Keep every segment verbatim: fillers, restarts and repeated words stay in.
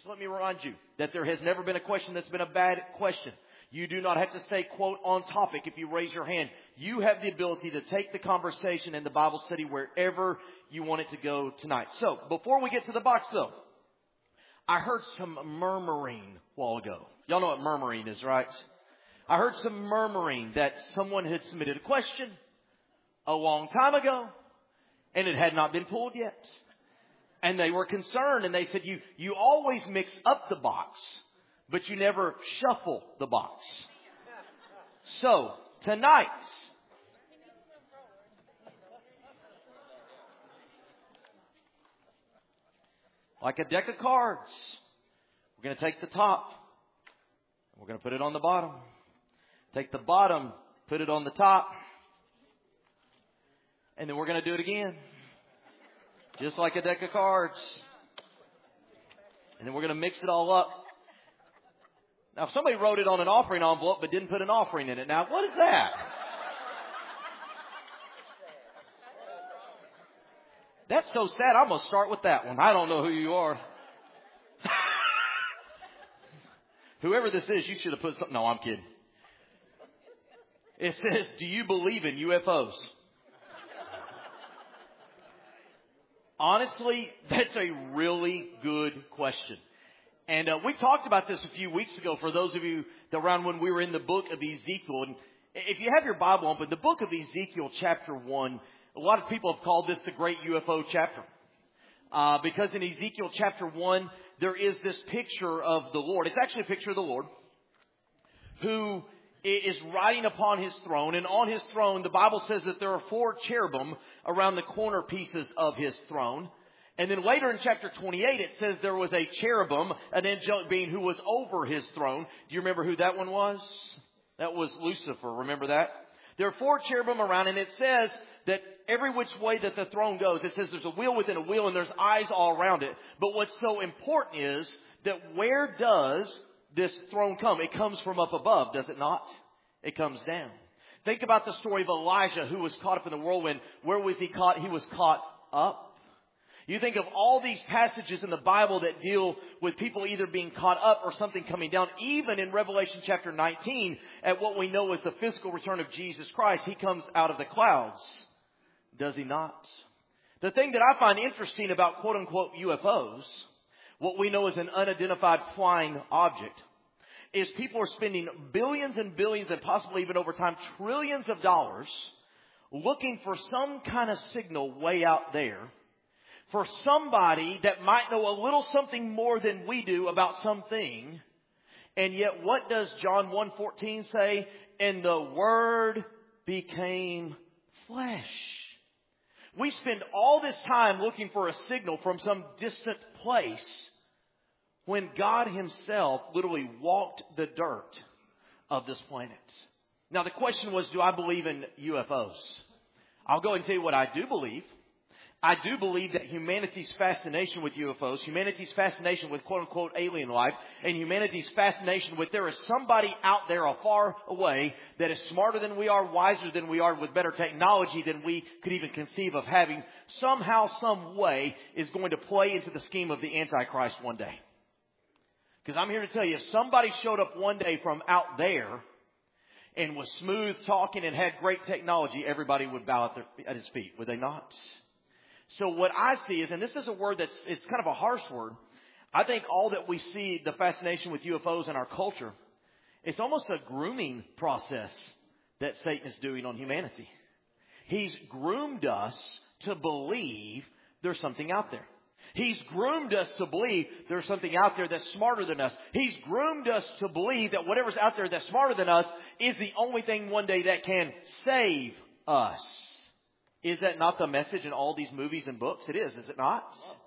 just let me remind you that there has never been a question that's been a bad question. You do not have to stay, quote, on topic if you raise your hand. You have the ability to take the conversation and the Bible study wherever you want it to go tonight. So, before we get to the box, though, I heard some murmuring a while ago. Y'all know what murmuring is, right? I heard some murmuring that someone had submitted a question a long time ago, and it had not been pulled yet. And they were concerned, and they said, you, you always mix up the box, but you never shuffle the box. So, tonight, like a deck of cards, we're going to take the top, we're going to put it on the bottom. Take the bottom, put it on the top, and then we're going to do it again. Just like a deck of cards. And then we're going to mix it all up. Now, if somebody wrote it on an offering envelope but didn't put an offering in it, now, what is that? That's so sad. I'm going to start with that one. I don't know who you are. Whoever this is, you should have put something. No, I'm kidding. It says, do you believe in U F Os? Honestly, that's a really good question. And uh, we talked about this a few weeks ago for those of you that around when we were in the book of Ezekiel. And if you have your Bible open, the book of Ezekiel chapter one, a lot of people have called this the great U F O chapter. Uh, because in Ezekiel chapter one, there is this picture of the Lord. It's actually a picture of the Lord who is riding upon his throne. And on his throne, the Bible says that there are four cherubim around the corner pieces of his throne. And then later in chapter twenty-eight, it says there was a cherubim, an angelic being who was over his throne. Do you remember who that one was? That was Lucifer. Remember that? There are four cherubim around, and it says that every which way that the throne goes, it says there's a wheel within a wheel and there's eyes all around it. But what's so important is that where does this throne come? It comes from up above, does it not? It comes down. Think about the story of Elijah who was caught up in the whirlwind. Where was he caught? He was caught up. You think of all these passages in the Bible that deal with people either being caught up or something coming down. Even in Revelation chapter nineteen, at what we know as the physical return of Jesus Christ, he comes out of the clouds. Does he not? The thing that I find interesting about quote unquote U F Os, what we know as an unidentified flying object, is people are spending billions and billions and possibly even over time trillions of dollars looking for some kind of signal way out there for somebody that might know a little something more than we do about something. And yet what does John one fourteen say? And the Word became flesh. We spend all this time looking for a signal from some distant place when God himself literally walked the dirt of this planet. Now the question was, do I believe in U F Os? I'll go and tell you what I do believe. I do believe that humanity's fascination with U F Os, humanity's fascination with quote unquote alien life, and humanity's fascination with there is somebody out there far away that is smarter than we are, wiser than we are, with better technology than we could even conceive of having, somehow, some way is going to play into the scheme of the Antichrist one day. Because I'm here to tell you, if somebody showed up one day from out there and was smooth talking and had great technology, everybody would bow at, their, at his feet, would they not? So what I see is, and this is a word that's, it's kind of a harsh word. I think all that we see, the fascination with U F Os in our culture, it's almost a grooming process that Satan is doing on humanity. He's groomed us to believe there's something out there. He's groomed us to believe there's something out there that's smarter than us. He's groomed us to believe that whatever's out there that's smarter than us is the only thing one day that can save us. Is that not the message in all these movies and books? It is, is it not?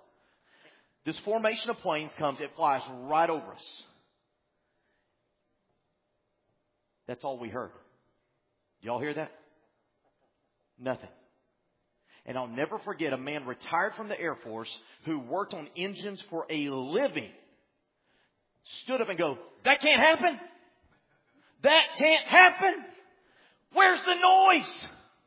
This formation of planes comes, it flies right over us. That's all we heard. Y'all hear that? Nothing. And I'll never forget a man retired from the Air Force who worked on engines for a living stood up and go, that can't happen. That can't happen. Where's the noise?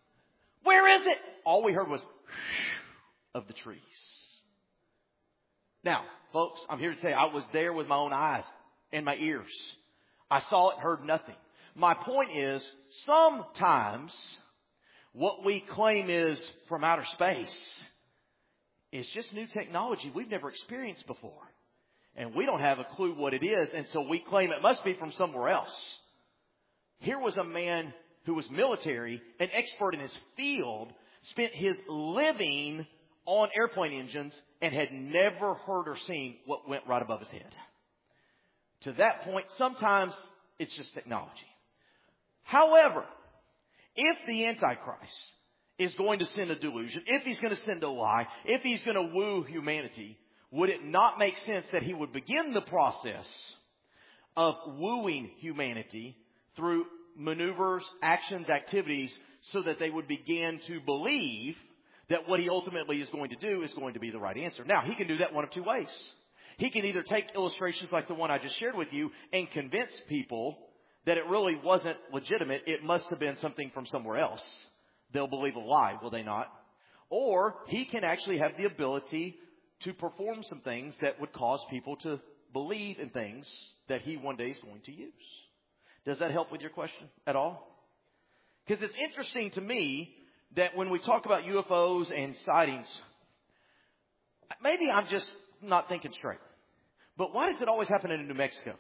Where is it? All we heard was of the trees. Now, folks, I'm here to tell you, I was there with my own eyes and my ears. I saw it, heard nothing. My point is, sometimes what we claim is from outer space is just new technology we've never experienced before. And we don't have a clue what it is, and so we claim it must be from somewhere else. Here was a man who was military, an expert in his field, spent his living on airplane engines, and had never heard or seen what went right above his head. To that point, sometimes it's just technology. However, if the Antichrist is going to send a delusion, if he's going to send a lie, if he's going to woo humanity, would it not make sense that he would begin the process of wooing humanity through maneuvers, actions, activities, so that they would begin to believe that what he ultimately is going to do is going to be the right answer? Now, he can do that one of two ways. He can either take illustrations like the one I just shared with you and convince people that it really wasn't legitimate. It must have been something from somewhere else. They'll believe a lie, will they not? Or he can actually have the ability to perform some things that would cause people to believe in things that he one day is going to use. Does that help with your question at all? Because it's interesting to me that when we talk about U F Os and sightings, maybe I'm just not thinking straight. But why does it always happen in New Mexico?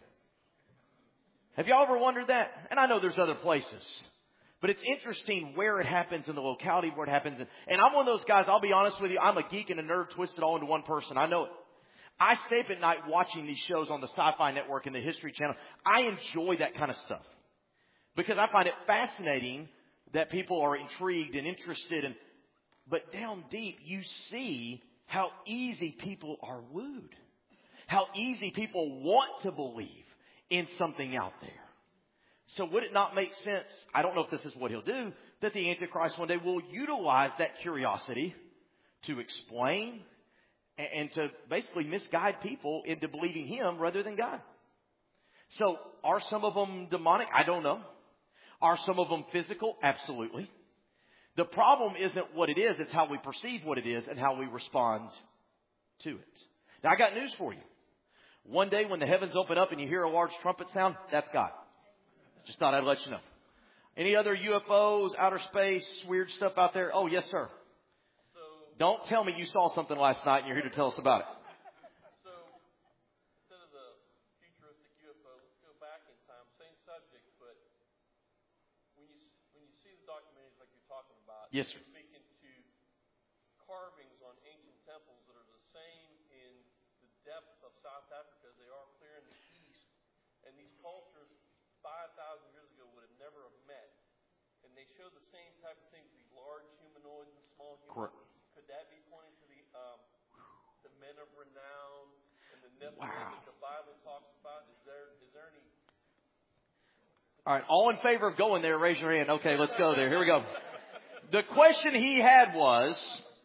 Have y'all ever wondered that? And I know there's other places. But it's interesting where it happens in the locality where it happens. And I'm one of those guys, I'll be honest with you, I'm a geek and a nerd twisted all into one person. I know it. I stay up at night watching these shows on the Sci-Fi Network and the History Channel. I enjoy that kind of stuff because I find it fascinating that people are intrigued and interested. And but down deep, you see how easy people are wooed, how easy people want to believe in something out there. So would it not make sense, I don't know if this is what he'll do, that the Antichrist one day will utilize that curiosity to explain and, and to basically misguide people into believing him rather than God? So are some of them demonic? I don't know. Are some of them physical? Absolutely. The problem isn't what it is, it's how we perceive what it is and how we respond to it. Now I got news for you. One day when the heavens open up and you hear a large trumpet sound, that's God. Just thought I'd let you know. Any other U F Os, outer space, weird stuff out there? Oh, yes, sir. So, Don't tell me you saw something last night and you're here to tell us about it. So, instead of the futuristic U F O, let's go back in time. Same subject, but when you when you see the documentaries like you're talking about, Yes, sir. you're speaking to carvings on ancient temples that are the same in the depth of South Africa as they are clear in the east. And these cultures five thousand years ago would have never have met. And they show the same type of things, these large humanoids and small humanoids. Correct. Could that be pointing to the um, the men of renown and the Nephilim Wow. that the Bible talks about? Is there is there any... All right, all in favor of going there, raise your hand. Okay, let's go there. Here we go. The question he had was,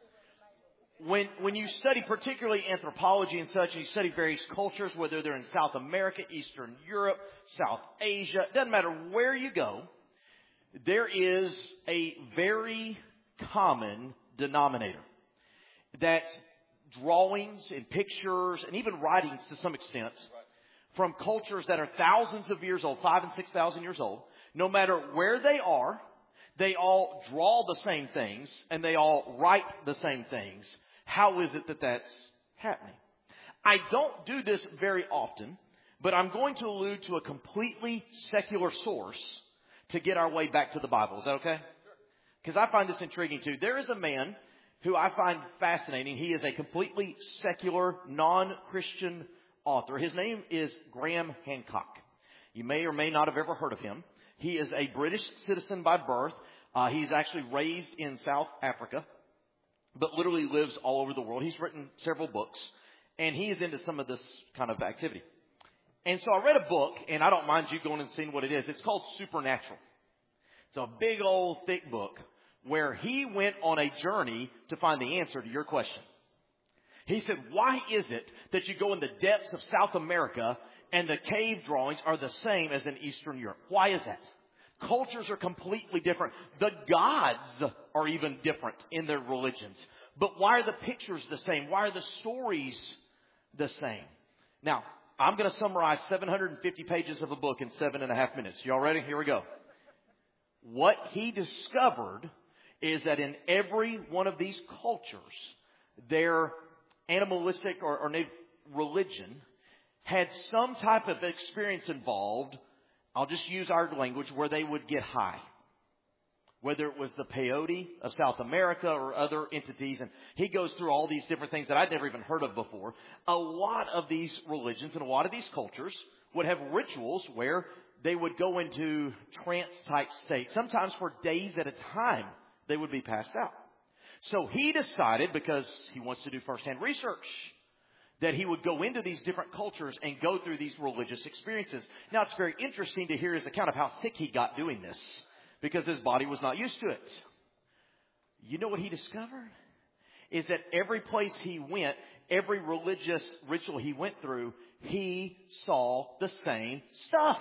when when you study particularly anthropology and such, and you study various cultures, whether they're in South America, Eastern Europe, South Asia, it doesn't matter where you go, there is a very common denominator that drawings and pictures and even writings to some extent from cultures that are thousands of years old, five and six thousand years old, no matter where they are, they all draw the same things and they all write the same things. How is it that that's happening? I don't do this very often, but I'm going to allude to a completely secular source to get our way back to the Bible. Is that okay? Because I find this intriguing too. There is a man who I find fascinating. He is a completely secular, non-Christian author. His name is Graham Hancock. You may or may not have ever heard of him. He is a British citizen by birth. Uh, he's actually raised in South Africa, but literally lives all over the world. He's written several books, and he is into some of this kind of activity. And so I read a book, and I don't mind you going and seeing what it is. It's called Supernatural. It's a big old thick book where he went on a journey to find the answer to your question. He said, why is it that you go in the depths of South America and the cave drawings are the same as in Eastern Europe? Why is that? Cultures are completely different. The gods are even different in their religions. But why are the pictures the same? Why are the stories the same. Now, I'm going to summarize seven hundred fifty pages of a book in seven and a half minutes. Y'all ready? Here we go. What he discovered is that in every one of these cultures, their animalistic or, or religion had some type of experience involved. I'll just use our language, where they would get high. Whether it was the peyote of South America or other entities. And he goes through all these different things that I'd never even heard of before. A lot of these religions and a lot of these cultures would have rituals where they would go into trance-type states. Sometimes for days at a time, they would be passed out. So he decided, because he wants to do firsthand research, that he would go into these different cultures and go through these religious experiences. Now, it's very interesting to hear his account of how sick he got doing this, because his body was not used to it. You know what he discovered? Is that every place he went, every religious ritual he went through, he saw the same stuff.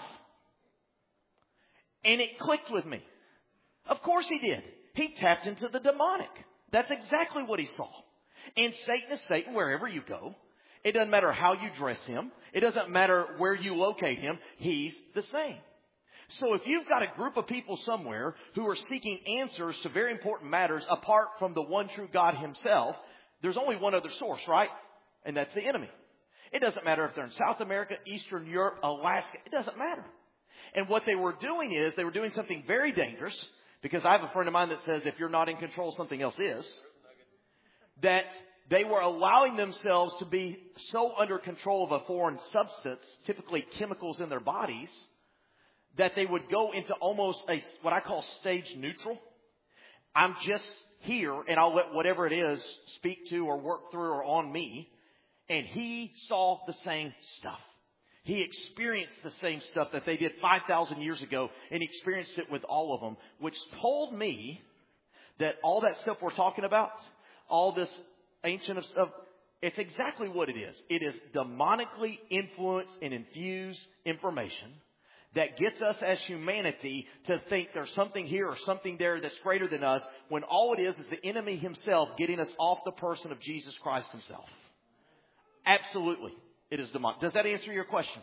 And it clicked with me. Of course he did. He tapped into the demonic. That's exactly what he saw. And Satan is Satan wherever you go. It doesn't matter how you dress him. It doesn't matter where you locate him. He's the same. So if you've got a group of people somewhere who are seeking answers to very important matters apart from the one true God himself, there's only one other source, right? And that's the enemy. It doesn't matter if they're in South America, Eastern Europe, Alaska. It doesn't matter. And what they were doing is they were doing something very dangerous, because I have a friend of mine that says if you're not in control, something else is. That they were allowing themselves to be so under control of a foreign substance, typically chemicals in their bodies, that they would go into almost a what I call stage neutral. I'm just here, and I'll let whatever it is speak to or work through or on me. And he saw the same stuff. He experienced the same stuff that they did five thousand years ago, and he experienced it with all of them, which told me that all that stuff we're talking about, all this ancient of stuff, it's exactly what it is. It is demonically influenced and infused information that gets us as humanity to think there's something here or something there that's greater than us, when all it is is the enemy himself getting us off the person of Jesus Christ himself. Absolutely. It is demonic. Does that answer your question?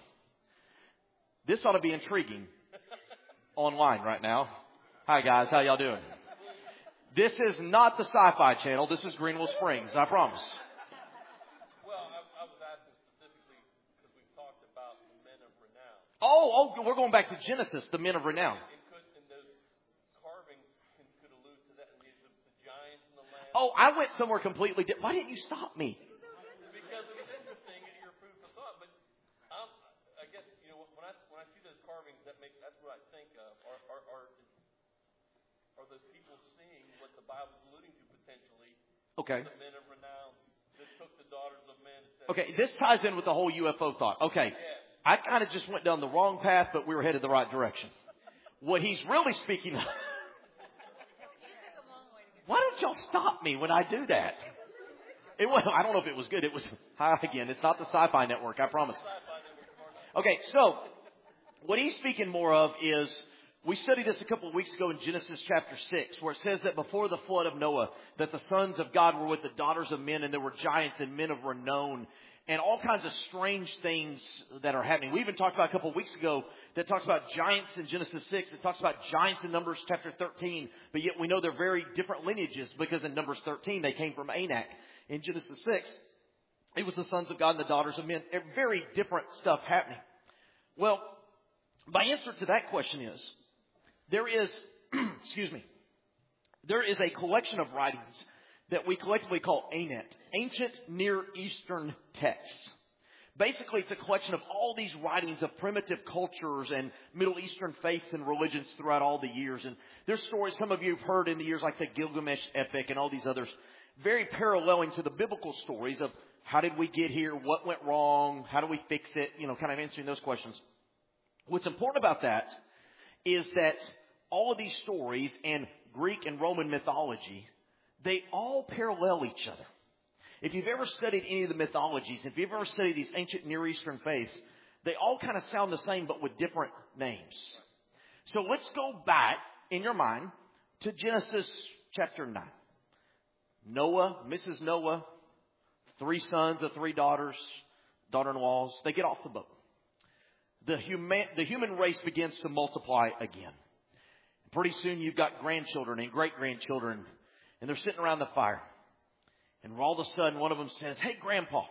This ought to be intriguing online right now. Hi guys, how y'all doing? This is not the Sci-Fi Channel. This is Greenville Springs, I promise. Well, I, I was asking specifically because we've talked about the men of renown. Oh, oh, we're going back to Genesis, the men of renown. And, could, and those carvings can, could allude to that, and the, the, the giants in the land. Oh, I went somewhere completely different. Why didn't you stop me? Because it was interesting, your food for thought. But um, I guess you know when I when I see those carvings, that makes that's what I think of. Are are are, are those people seeing what the Bible's alluding to potentially? Okay. The men of renown that took the daughters of men. Okay, this ties in with the whole U F O thought. Okay. Yes. I kind of just went down the wrong path, but we were headed the right direction. What he's really speaking of... Why don't y'all stop me when I do that? It was, I don't know if it was good. It was... Hi again. It's not the Sci-Fi Network, I promise. Okay, so what he's speaking more of is... We studied this a couple of weeks ago in Genesis chapter six, where it says that before the flood of Noah, that the sons of God were with the daughters of men, and there were giants and men of renown, and all kinds of strange things that are happening. We even talked about a couple of weeks ago that talks about giants in Genesis six. It talks about giants in Numbers chapter thirteen, but yet we know they're very different lineages, because in Numbers thirteen, they came from Anak. In Genesis six, it was the sons of God and the daughters of men. Very different stuff happening. Well, my answer to that question is, there is, excuse me, there is a collection of writings that we collectively call A N E T, Ancient Near Eastern Texts. Basically, it's a collection of all these writings of primitive cultures and Middle Eastern faiths and religions throughout all the years. And there's stories some of you have heard in the years, like the Gilgamesh epic and all these others, very paralleling to the biblical stories of how did we get here, what went wrong, how do we fix it, you know, kind of answering those questions. What's important about that is that all of these stories and Greek and Roman mythology, they all parallel each other. If you've ever studied any of the mythologies, if you've ever studied these ancient Near Eastern faiths, they all kind of sound the same but with different names. So let's go back in your mind to Genesis chapter nine. Noah, Missus Noah, three sons and three daughters. daughter-in-laws, they get off the boat. The human, the human race begins to multiply again. Pretty soon you've got grandchildren and great-grandchildren, and they're sitting around the fire. And all of a sudden one of them says, "Hey, Grandpa,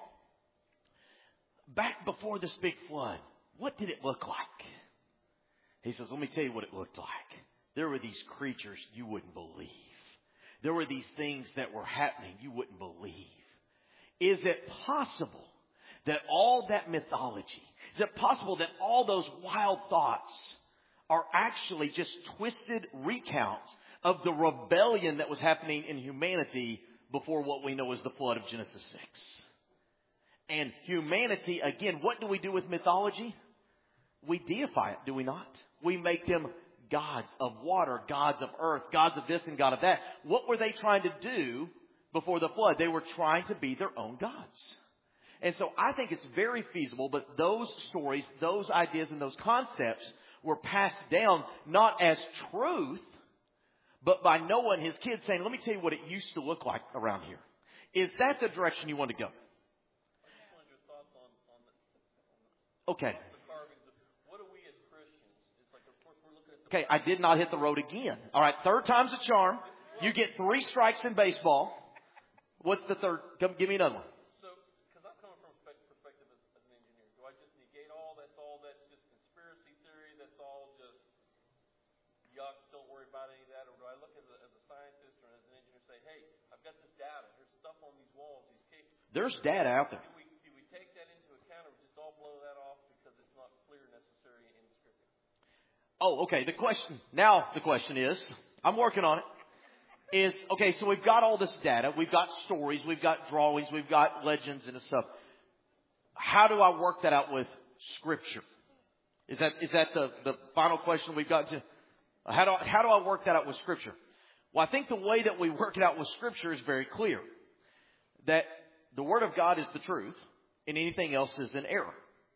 back before this big flood, what did it look like?" He says, "Let me tell you what it looked like. There were these creatures you wouldn't believe. There were these things that were happening you wouldn't believe. Is it possible that all that mythology, is it possible that all those wild thoughts are actually just twisted recounts of the rebellion that was happening in humanity before what we know as the flood of Genesis six? And humanity, again, what do we do with mythology? We deify it, do we not? We make them gods of water, gods of earth, gods of this and God of that. What were they trying to do before the flood? They were trying to be their own gods. And so I think it's very feasible, but those stories, those ideas and those concepts were passed down not as truth, but by Noah and his kids saying, "Let me tell you what it used to look like around here." Is that the direction you want to go? Okay. Okay, I did not hit the road again. All right, third time's a charm. You get three strikes in baseball. What's the third? Come, give me another one. So, because I'm coming from a perspective as, as an engineer, do I just negate all that's all that's just conspiracy theory? That's all just yuck. Don't worry about any of that. Or do I look as a, as a scientist or as an engineer and say, "Hey, I've got this data. There's stuff on these walls, these cases." There's data out there. Do we, do we take that into account, or just all blow that off because it's not clear necessary in Scripture? Oh, okay. The question, now the question is, I'm working on it, is, okay, so we've got all this data. We've got stories. We've got drawings. We've got legends and stuff. How do I work that out with Scripture? Is that, is that the, the final question we've got to, how do, I, how do I work that out with Scripture? Well, I think the way that we work it out with Scripture is very clear. That the Word of God is the truth and anything else is an error.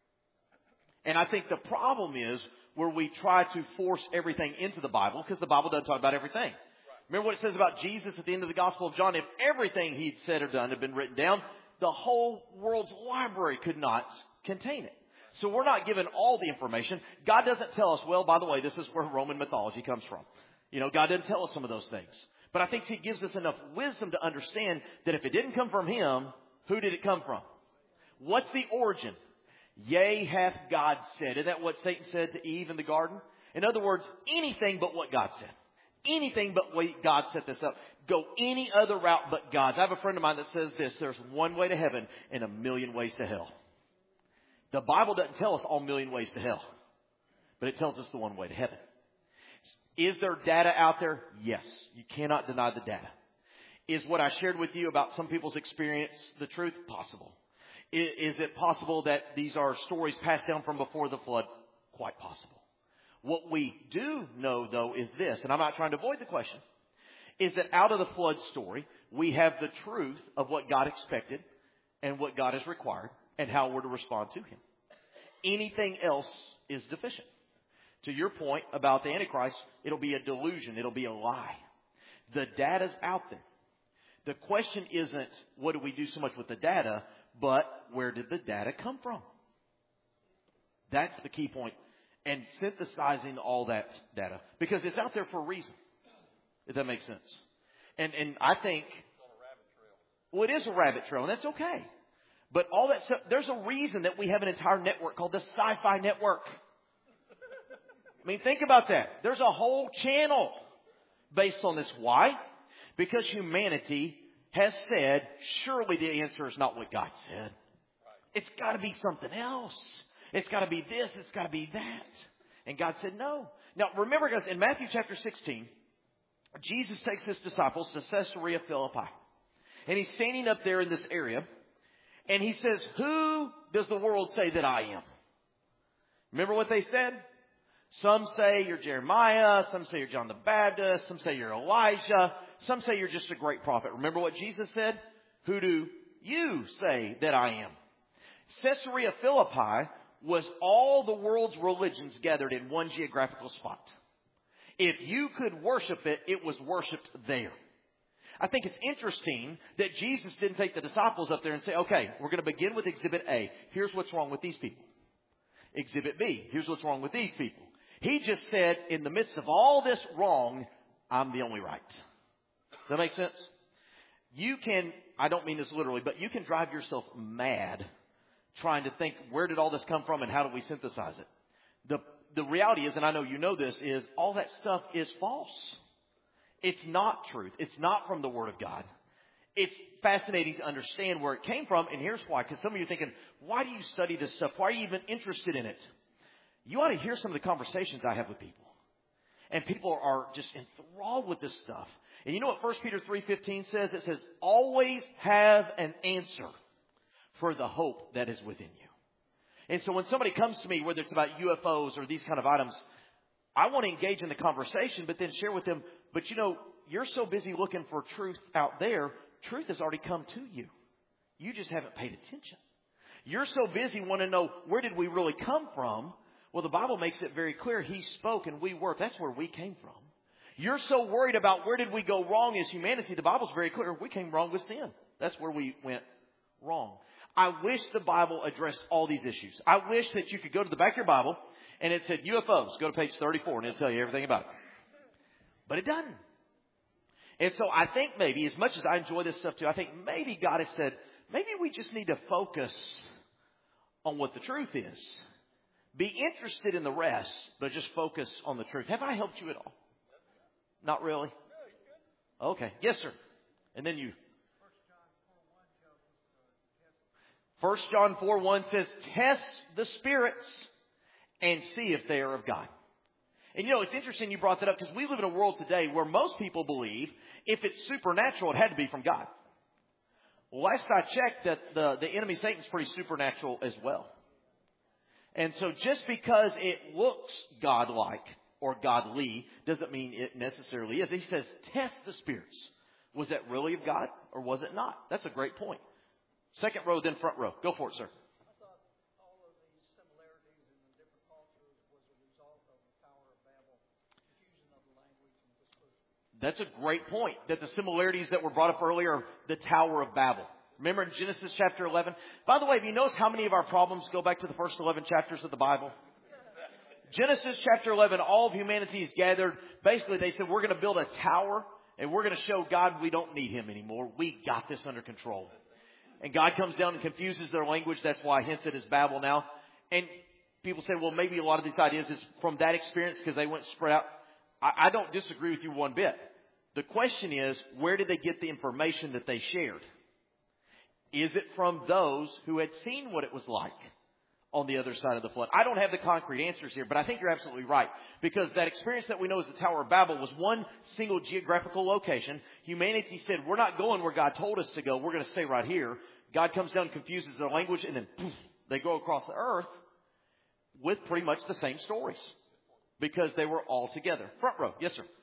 And I think the problem is where we try to force everything into the Bible, because the Bible doesn't talk about everything. Right. Remember what it says about Jesus at the end of the Gospel of John? If everything he'd said or done had been written down, the whole world's library could not contain it. So we're not given all the information. God doesn't tell us, well, by the way, this is where Roman mythology comes from. You know, God doesn't tell us some of those things. But I think he gives us enough wisdom to understand that if it didn't come from him, who did it come from? What's the origin? Yea, hath God said. Isn't that what Satan said to Eve in the garden? In other words, anything but what God said. Anything but what God set this up. Go any other route but God's. I have a friend of mine that says this: there's one way to heaven and a million ways to hell. The Bible doesn't tell us all million ways to hell, but it tells us the one way to heaven. Is there data out there? Yes. You cannot deny the data. Is what I shared with you about some people's experience the truth? Possible. Is it possible that these are stories passed down from before the flood? Quite possible. What we do know, though, is this, and I'm not trying to avoid the question, is that out of the flood story, we have the truth of what God expected and what God has required and how we're to respond to him. Anything else is deficient. To your point about the Antichrist, it'll be a delusion. It'll be a lie. The data's out there. The question isn't what do we do so much with the data, but where did the data come from? That's the key point. And synthesizing all that data. Because it's out there for a reason. If that makes sense. And and I think, well, it is a rabbit trail, and that's okay. But all that stuff, there's a reason that we have an entire network called the Sci-Fi Network. I mean, think about that. There's a whole channel based on this. Why? Because humanity has said, surely the answer is not what God said. It's got to be something else. It's got to be this. It's got to be that. And God said no. Now, remember, guys, in Matthew chapter sixteen, Jesus takes his disciples to Caesarea Philippi. And he's standing up there in this area. And he says, who does the world say that I am? Remember what they said? Some say you're Jeremiah. Some say you're John the Baptist. Some say you're Elijah. Some say you're just a great prophet. Remember what Jesus said? Who do you say that I am? Caesarea Philippi was all the world's religions gathered in one geographical spot. If you could worship it, it was worshipped there. I think it's interesting that Jesus didn't take the disciples up there and say, okay, we're going to begin with Exhibit A. Here's what's wrong with these people. Exhibit B. Here's what's wrong with these people. He just said, in the midst of all this wrong, I'm the only right. Does that make sense? You can, I don't mean this literally, but you can drive yourself mad trying to think, where did all this come from and how do we synthesize it? The, the reality is, and I know you know this, is all that stuff is false. It's not truth. It's not from the Word of God. It's fascinating to understand where it came from, and here's why. Because some of you are thinking, why do you study this stuff? Why are you even interested in it? You ought to hear some of the conversations I have with people. And people are just enthralled with this stuff. And you know what First Peter three fifteen says? It says, always have an answer for the hope that is within you. And so when somebody comes to me, whether it's about U F Os or these kind of items, I want to engage in the conversation, but then share with them, but you know, you're so busy looking for truth out there, truth has already come to you. You just haven't paid attention. You're so busy wanting to know, where did we really come from? Well, the Bible makes it very clear. He spoke and we were. That's where we came from. You're so worried about where did we go wrong as humanity. The Bible's very clear. We came wrong with sin. That's where we went wrong. I wish the Bible addressed all these issues. I wish that you could go to the back of your Bible and it said U F Os. Go to page thirty-four and it'll tell you everything about it. But it doesn't. And so I think maybe, as much as I enjoy this stuff too, I think maybe God has said, maybe we just need to focus on what the truth is. Be interested in the rest, but just focus on the truth. Have I helped you at all? Not really? Okay. Yes, sir. And then you. First John four one says, test the spirits and see if they are of God. And you know, it's interesting you brought that up because we live in a world today where most people believe if it's supernatural, it had to be from God. Well, last I checked, that the, the enemy Satan's pretty supernatural as well. And so just because it looks godlike or godly doesn't mean it necessarily is. He says, test the spirits. Was that really of God or was it not? That's a great point. Second row, then front row. Go for it, sir. I thought all of these similarities in the different cultures was a result of the Tower of Babel, confusion of the language and dispersion. That's a great point, that the similarities that were brought up earlier, the Tower of Babel. Remember in Genesis chapter eleven? By the way, have you noticed how many of our problems go back to the first eleven chapters of the Bible? Genesis chapter eleven, all of humanity is gathered. Basically, they said, we're going to build a tower and we're going to show God we don't need Him anymore. We got this under control. And God comes down and confuses their language. That's why hence it is Babel now. And people say, well, maybe a lot of these ideas is from that experience because they went spread out. I, I don't disagree with you one bit. The question is, where did they get the information that they shared? Is it from those who had seen what it was like on the other side of the flood? I don't have the concrete answers here, but I think you're absolutely right. Because that experience that we know as the Tower of Babel was one single geographical location. Humanity said, we're not going where God told us to go. We're going to stay right here. God comes down and confuses their language, and then poof, they go across the earth with pretty much the same stories. Because they were all together. Front row. Yes, sir.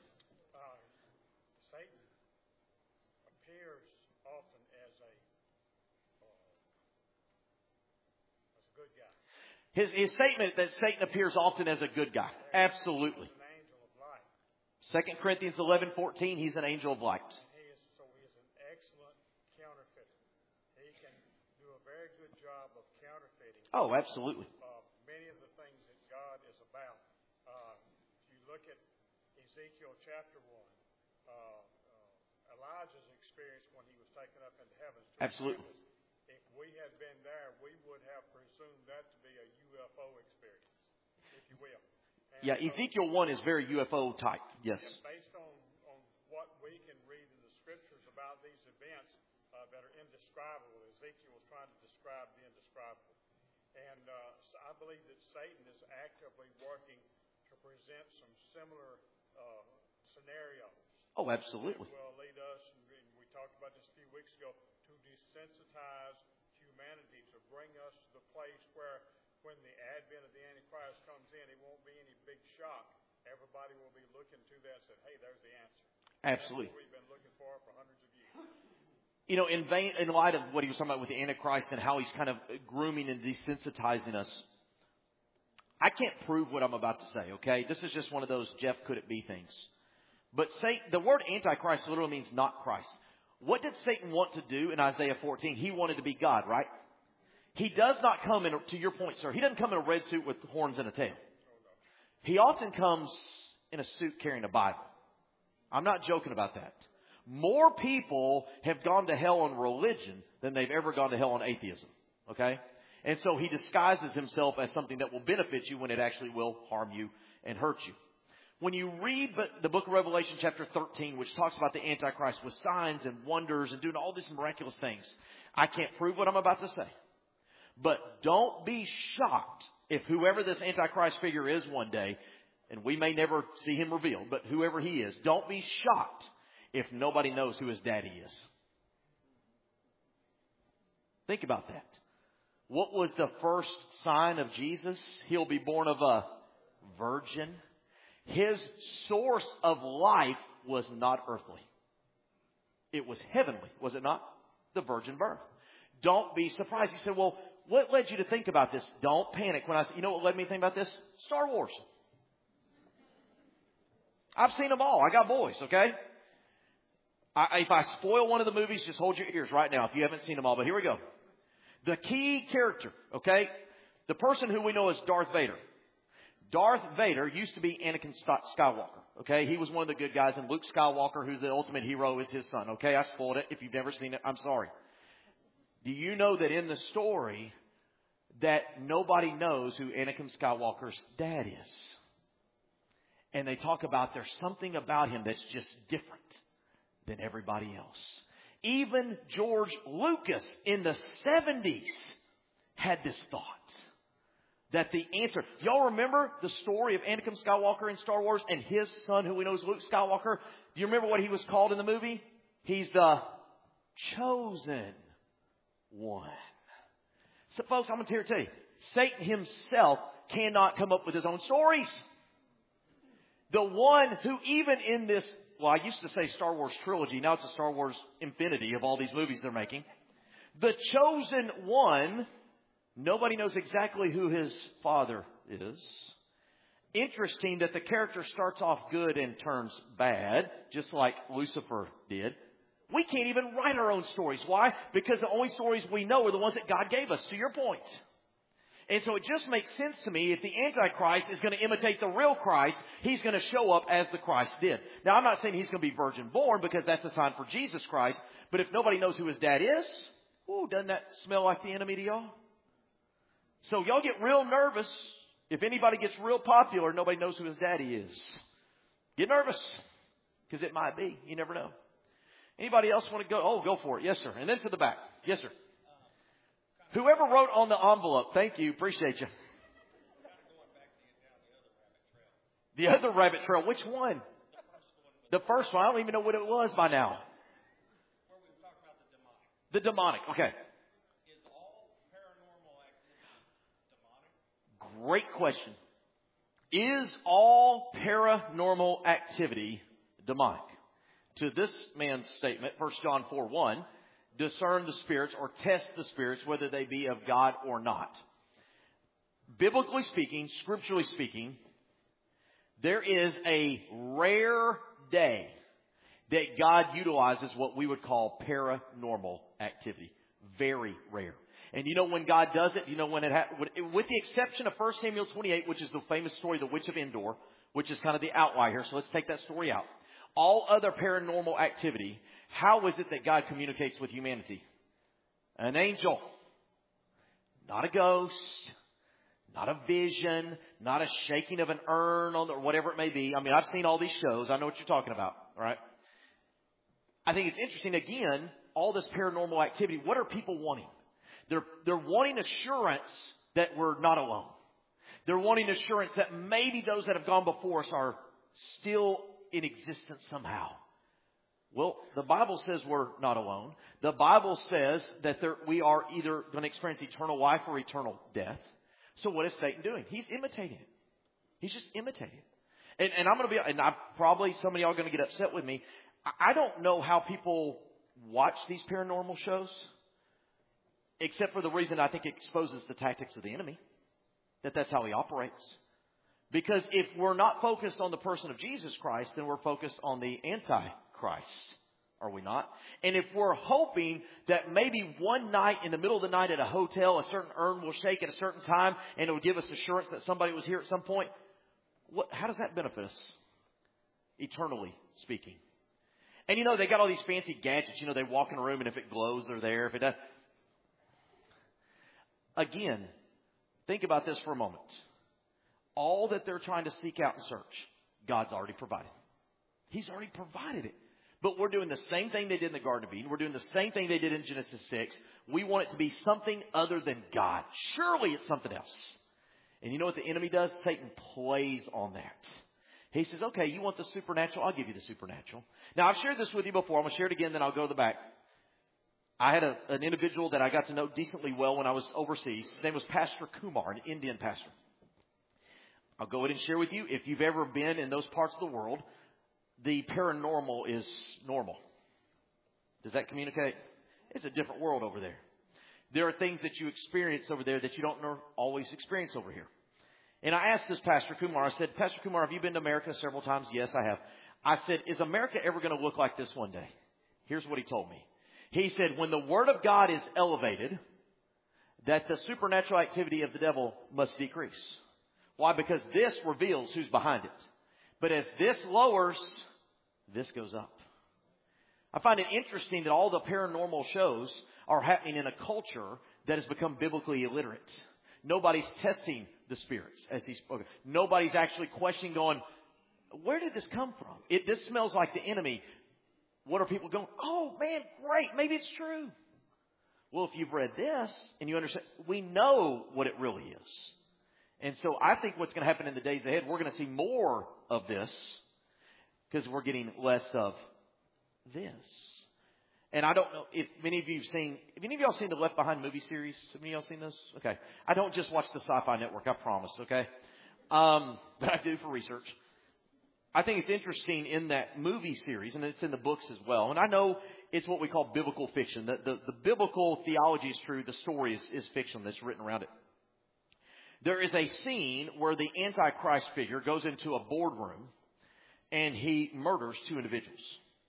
His, his statement that Satan appears often as a good guy. Absolutely. Second Corinthians eleven fourteen, he's an angel of light. He is, so he is an excellent counterfeiter. He can do a very good job of counterfeiting. Oh, absolutely. Uh, many of the things that God is about. Uh, if you look at Ezekiel chapter one, uh, uh, Elijah's experience when he was taken up into heaven. Absolutely. If we had been there, we would have presumed that to be a U F O experience, if you will. And yeah, Ezekiel so, one is very U F O type. Yes. Based on, on what we can read in the scriptures about these events uh, that are indescribable, Ezekiel was trying to describe the indescribable. And uh, so I believe that Satan is actively working to present some similar uh, scenarios. Oh, absolutely. That will lead us, and we talked about this a few weeks ago, to desensitize humanity, to bring us to the place where when the advent of the Antichrist comes in, it won't be any big shock. Everybody will be looking to that and say, hey, there's the answer. Absolutely. That's what we've been looking for for hundreds of years. You know, in vain, in light of what he was talking about with the Antichrist and how he's kind of grooming and desensitizing us, I can't prove what I'm about to say, okay? This is just one of those Jeff could it be things. But say the word Antichrist literally means not Christ. What did Satan want to do in Isaiah fourteen? He wanted to be God, right? He does not come in, to your point, sir, he doesn't come in a red suit with horns and a tail. He often comes in a suit carrying a Bible. I'm not joking about that. More people have gone to hell on religion than they've ever gone to hell on atheism. Okay? And so he disguises himself as something that will benefit you when it actually will harm you and hurt you. When you read the book of Revelation chapter thirteen, which talks about the Antichrist with signs and wonders and doing all these miraculous things, I can't prove what I'm about to say. But don't be shocked if whoever this Antichrist figure is one day, and we may never see him revealed, but whoever he is, don't be shocked if nobody knows who his daddy is. Think about that. What was the first sign of Jesus? He'll be born of a virgin. His source of life was not earthly. It was heavenly, was it not? The virgin birth. Don't be surprised. You said, well, what led you to think about this? Don't panic. When I say, you know what led me to think about this? Star Wars. I've seen them all. I got boys, okay? I, if I spoil one of the movies, just hold your ears right now if you haven't seen them all. But here we go. The key character, okay? The person who we know as Darth Vader. Darth Vader used to be Anakin Skywalker, okay? He was one of the good guys, and Luke Skywalker, who's the ultimate hero, is his son, okay? I spoiled it. If you've never seen it, I'm sorry. Do you know that in the story that nobody knows who Anakin Skywalker's dad is? And they talk about there's something about him that's just different than everybody else. Even George Lucas in the seventies had this thought. That the answer... Y'all remember the story of Anakin Skywalker in Star Wars and his son, who we know as Luke Skywalker? Do you remember what he was called in the movie? He's the chosen one. So, folks, I'm going to tell you, Satan himself cannot come up with his own stories. The one who even in this... Well, I used to say Star Wars trilogy. Now it's a Star Wars infinity of all these movies they're making. The chosen one... Nobody knows exactly who his father is. Interesting that the character starts off good and turns bad, just like Lucifer did. We can't even write our own stories. Why? Because the only stories we know are the ones that God gave us, to your point. And so it just makes sense to me, if the Antichrist is going to imitate the real Christ, he's going to show up as the Christ did. Now, I'm not saying he's going to be virgin born, because that's a sign for Jesus Christ. But if nobody knows who his dad is, ooh, doesn't that smell like the enemy to y'all? So y'all get real nervous if anybody gets real popular, nobody knows who his daddy is. Get nervous, because it might be. You never know. Anybody else want to go? Oh, go for it. Yes, sir. And then to the back. Yes, sir. Whoever wrote on the envelope, thank you. Appreciate you. The other rabbit trail. Which one? The first one. I don't even know what it was by now. The demonic. Okay. Great question. Is all paranormal activity demonic? To this man's statement, First John four one, discern the spirits or test the spirits whether they be of God or not. Biblically speaking, scripturally speaking, there is a rare day that God utilizes what we would call paranormal activity. Very rare. And you know when God does it, you know when it ha- with the exception of First Samuel twenty-eight, which is the famous story, the Witch of Endor, which is kind of the outlier here. So let's take that story out. All other paranormal activity, how is it that God communicates with humanity? An angel. Not a ghost. Not a vision. Not a shaking of an urn on the, or whatever it may be. I mean, I've seen all these shows. I know what you're talking about. All right. I think it's interesting, again, all this paranormal activity. What are people wanting? They're, they're wanting assurance that we're not alone. They're wanting assurance that maybe those that have gone before us are still in existence somehow. Well, the Bible says we're not alone. The Bible says that there, we are either going to experience eternal life or eternal death. So what is Satan doing? He's imitating it. He's just imitating it. And, and I'm going to be, and I probably some of y'all are going to get upset with me. I don't know how people watch these paranormal shows. Except for the reason I think it exposes the tactics of the enemy. That that's how he operates. Because if we're not focused on the person of Jesus Christ, then we're focused on the Antichrist. Are we not? And if we're hoping that maybe one night in the middle of the night at a hotel, a certain urn will shake at a certain time and it will give us assurance that somebody was here at some point, what, how does that benefit us? Eternally speaking. And you know, they got all these fancy gadgets. You know, they walk in a room and if it glows, they're there. If it does. Again, think about this for a moment. All that they're trying to seek out and search, God's already provided. He's already provided it. But we're doing the same thing they did in the Garden of Eden. We're doing the same thing they did in Genesis six. We want it to be something other than God. Surely it's something else. And you know what the enemy does? Satan plays on that. He says, okay, you want the supernatural? I'll give you the supernatural. Now, I've shared this with you before. I'm going to share it again, then I'll go to the back. I had a, an individual that I got to know decently well when I was overseas. His name was Pastor Kumar, an Indian pastor. I'll go ahead and share with you, if you've ever been in those parts of the world, the paranormal is normal. Does that communicate? It's a different world over there. There are things that you experience over there that you don't always experience over here. And I asked this Pastor Kumar, I said, Pastor Kumar, have you been to America several times? Yes, I have. I said, is America ever going to look like this one day? Here's what he told me. He said, when the Word of God is elevated, that the supernatural activity of the devil must decrease. Why? Because this reveals who's behind it. But as this lowers, this goes up. I find it interesting that all the paranormal shows are happening in a culture that has become biblically illiterate. Nobody's testing the spirits as he spoke. Nobody's actually questioning, going, where did this come from? It This smells like the enemy. What are people going, oh man, great, maybe it's true. Well, if you've read this and you understand, we know what it really is. And so I think what's going to happen in the days ahead, we're going to see more of this because we're getting less of this. And I don't know if many of you have seen, have any of y'all seen the Left Behind movie series? Have any of y'all seen this? Okay. I don't just watch the Sci-Fi Network, I promise, okay? Um, but I do for research. I think it's interesting in that movie series, and it's in the books as well. And I know it's what we call biblical fiction. The, the, the biblical theology is true. The story is, is fiction that's written around it. There is a scene where the Antichrist figure goes into a boardroom and he murders two individuals.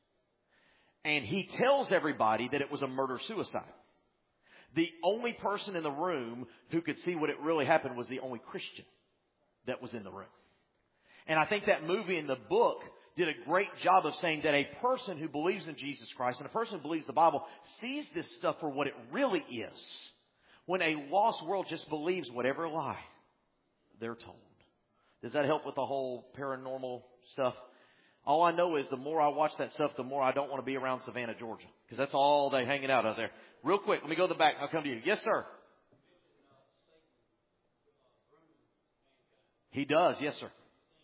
And he tells everybody that it was a murder-suicide. The only person in the room who could see what it really happened was the only Christian that was in the room. And I think that movie and the book did a great job of saying that a person who believes in Jesus Christ and a person who believes the Bible sees this stuff for what it really is. When a lost world just believes whatever lie they're told. Does that help with the whole paranormal stuff? All I know is the more I watch that stuff, the more I don't want to be around Savannah, Georgia. Because that's all they hanging out out there. Real quick, let me go to the back and I'll come to you. Yes, sir. He does. Yes, sir.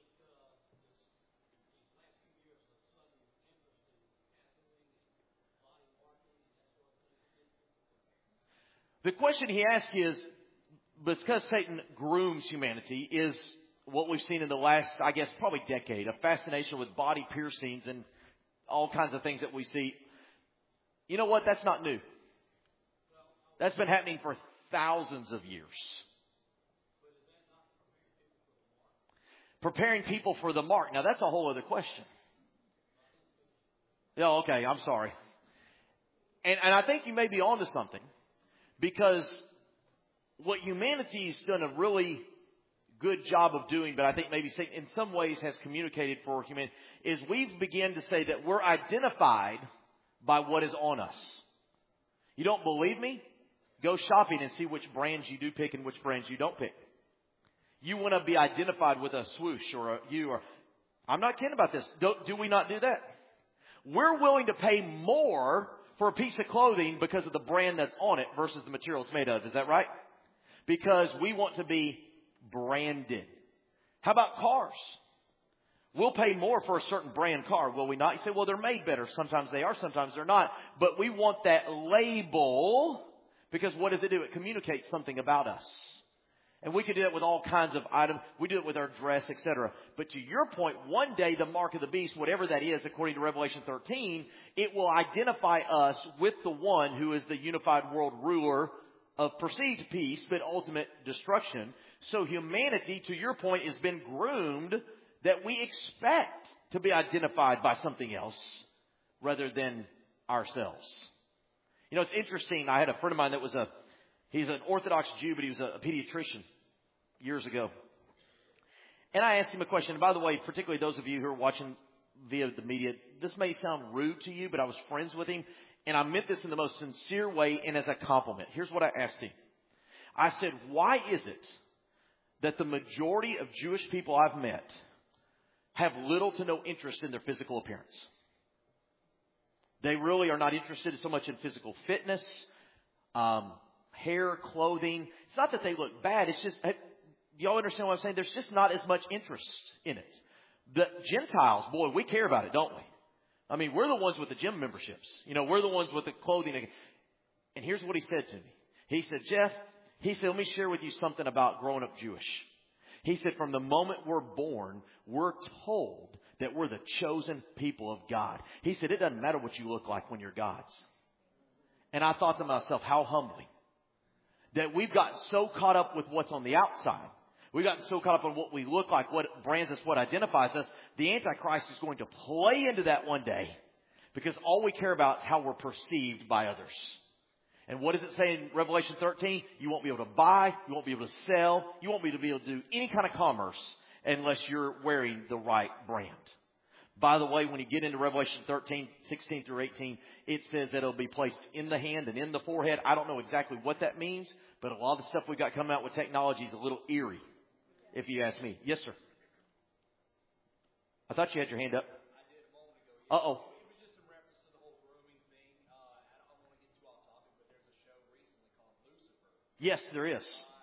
The question he asked is, because Satan grooms humanity, is what we've seen in the last, I guess, probably decade, a fascination with body piercings and all kinds of things that we see. You know what? That's not new. That's been happening for thousands of years. Preparing people for the mark. Now, that's a whole other question. Yeah, okay, I'm sorry. And, and I think you may be onto something. Because what humanity's done a really good job of doing, but I think maybe in some ways has communicated for humanity, is we've begun to say that we're identified by what is on us. You don't believe me? Go shopping and see which brands you do pick and which brands you don't pick. You want to be identified with a swoosh or a you or... I'm not kidding about this. Do, do we not do that? We're willing to pay more for a piece of clothing because of the brand that's on it versus the material it's made of. Is that right? Because we want to be branded. How about cars? We'll pay more for a certain brand car, will we not? You say, well, they're made better. Sometimes they are, sometimes they're not. But we want that label because what does it do? It communicates something about us. And we can do that with all kinds of items. We do it with our dress, et cetera. But to your point, one day the mark of the beast, whatever that is, according to Revelation thirteen, it will identify us with the one who is the unified world ruler of perceived peace, but ultimate destruction. So humanity, to your point, has been groomed that we expect to be identified by something else rather than ourselves. You know, it's interesting. I had a friend of mine that was a, he's an Orthodox Jew, but he was a, a pediatrician years ago. And I asked him a question. And by the way, particularly those of you who are watching via the media, this may sound rude to you, but I was friends with him. And I meant this in the most sincere way and as a compliment. Here's what I asked him. I said, why is it that the majority of Jewish people I've met have little to no interest in their physical appearance? They really are not interested so much in physical fitness, um, hair, clothing. It's not that they look bad. It's just, do y'all understand what I'm saying? There's just not as much interest in it. The Gentiles, boy, we care about it, don't we? I mean, we're the ones with the gym memberships. You know, we're the ones with the clothing. And here's what he said to me. He said, Jeff, he said, let me share with you something about growing up Jewish. He said, from the moment we're born, we're told that we're the chosen people of God. He said, it doesn't matter what you look like when you're God's. And I thought to myself, how humbling. That we've gotten so caught up with what's on the outside. We've gotten so caught up on what we look like, what brands us, what identifies us. The Antichrist is going to play into that one day. Because all we care about is how we're perceived by others. And what does it say in Revelation thirteen? You won't be able to buy. You won't be able to sell. You won't be able to do any kind of commerce unless you're wearing the right brand. By the way, when you get into Revelation thirteen, sixteen through eighteen, it says that it'll be placed in the hand and in the forehead. I don't know exactly what that means, but a lot of the stuff we've got coming out with technology is a little eerie, if you ask me. Yes, sir. I thought you had your hand up. Uh-oh. Yes, there is.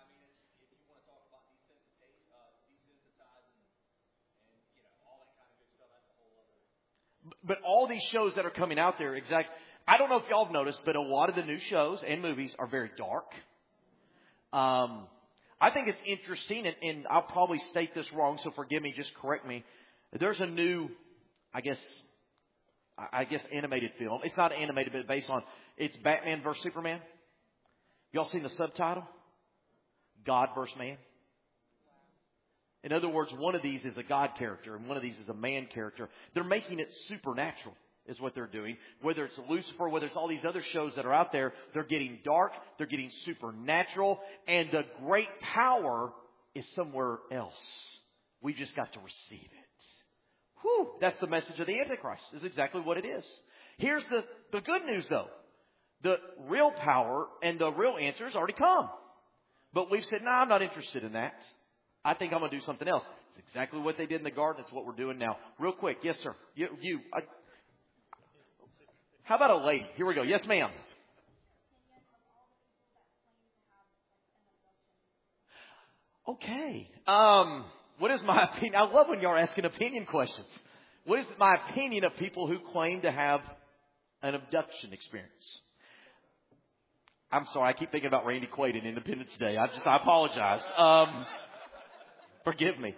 But all these shows that are coming out there, exact. I don't know if y'all have noticed, but a lot of the new shows and movies are very dark. Um, I think it's interesting, and, and I'll probably state this wrong, so forgive me, just correct me. There's a new, I guess, I guess animated film. It's not animated, but based on, it's Batman versus Superman. Y'all seen the subtitle? God versus man. In other words, one of these is a God character and one of these is a man character. They're making it supernatural is what they're doing. Whether it's Lucifer, whether it's all these other shows that are out there, they're getting dark, they're getting supernatural, and the great power is somewhere else. We just got to receive it. Whew, that's the message of the Antichrist, is exactly what it is. Here's the, the good news, though. The real power and the real answer has already come. But we've said, no, nah, I'm not interested in that. I think I'm going to do something else. It's exactly what they did in the garden. It's what we're doing now. Real quick. Yes, sir. You. you I, how about a lady? Here we go. Yes, ma'am. Okay. Um, what is my opinion? I love when y'all are asking opinion questions. What is my opinion of people who claim to have an abduction experience? I'm sorry. I keep thinking about Randy Quaid in Independence Day. I just, I apologize. Um, forgive me.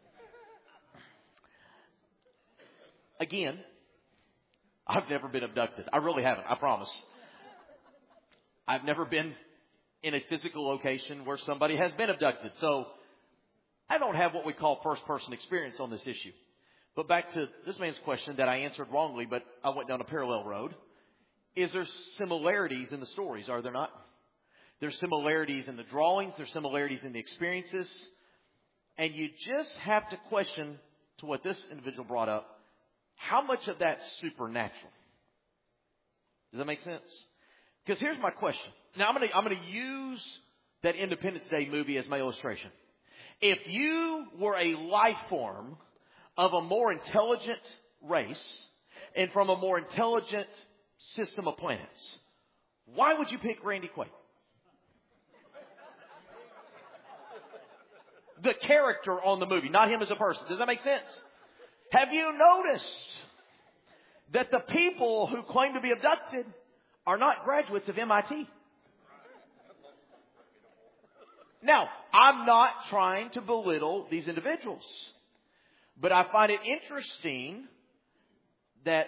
Again, I've never been abducted. I really haven't. I promise. I've never been in a physical location where somebody has been abducted. So I don't have what we call first-person experience on this issue. But back to this man's question that I answered wrongly, but I went down a parallel road. Is there similarities in the stories, are there not? There's similarities in the drawings. There's similarities in the experiences. And you just have to question, to what this individual brought up, how much of that's supernatural? Does that make sense? Because here's my question. Now, I'm going to I'm going to use that Independence Day movie as my illustration. If you were a life form of a more intelligent race and from a more intelligent system of planets, why would you pick Randy Quaid? The character on the movie, not him as a person. Does that make sense? Have you noticed that the people who claim to be abducted are not graduates of M I T? Now, I'm not trying to belittle these individuals, but I find it interesting that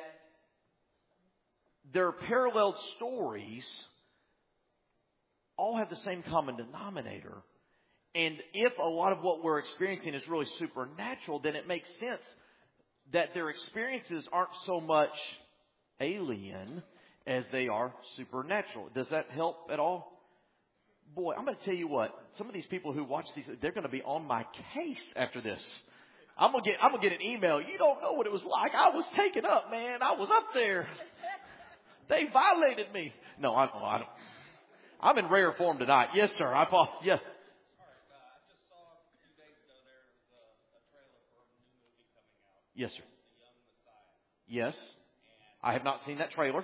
their paralleled stories all have the same common denominator. And if a lot of what we're experiencing is really supernatural, then it makes sense that their experiences aren't so much alien as they are supernatural. Does that help at all? Boy, I'm going to tell you what. Some of these people who watch these, they're going to be on my case after this. I'm going to get, I'm going to get an email. You don't know what it was like. I was taken up, man. I was up there. They violated me. No, I, oh, I don't. I'm in rare form tonight. Yes, sir. I thought, yes. Yes, sir. Yes. I have not seen that trailer.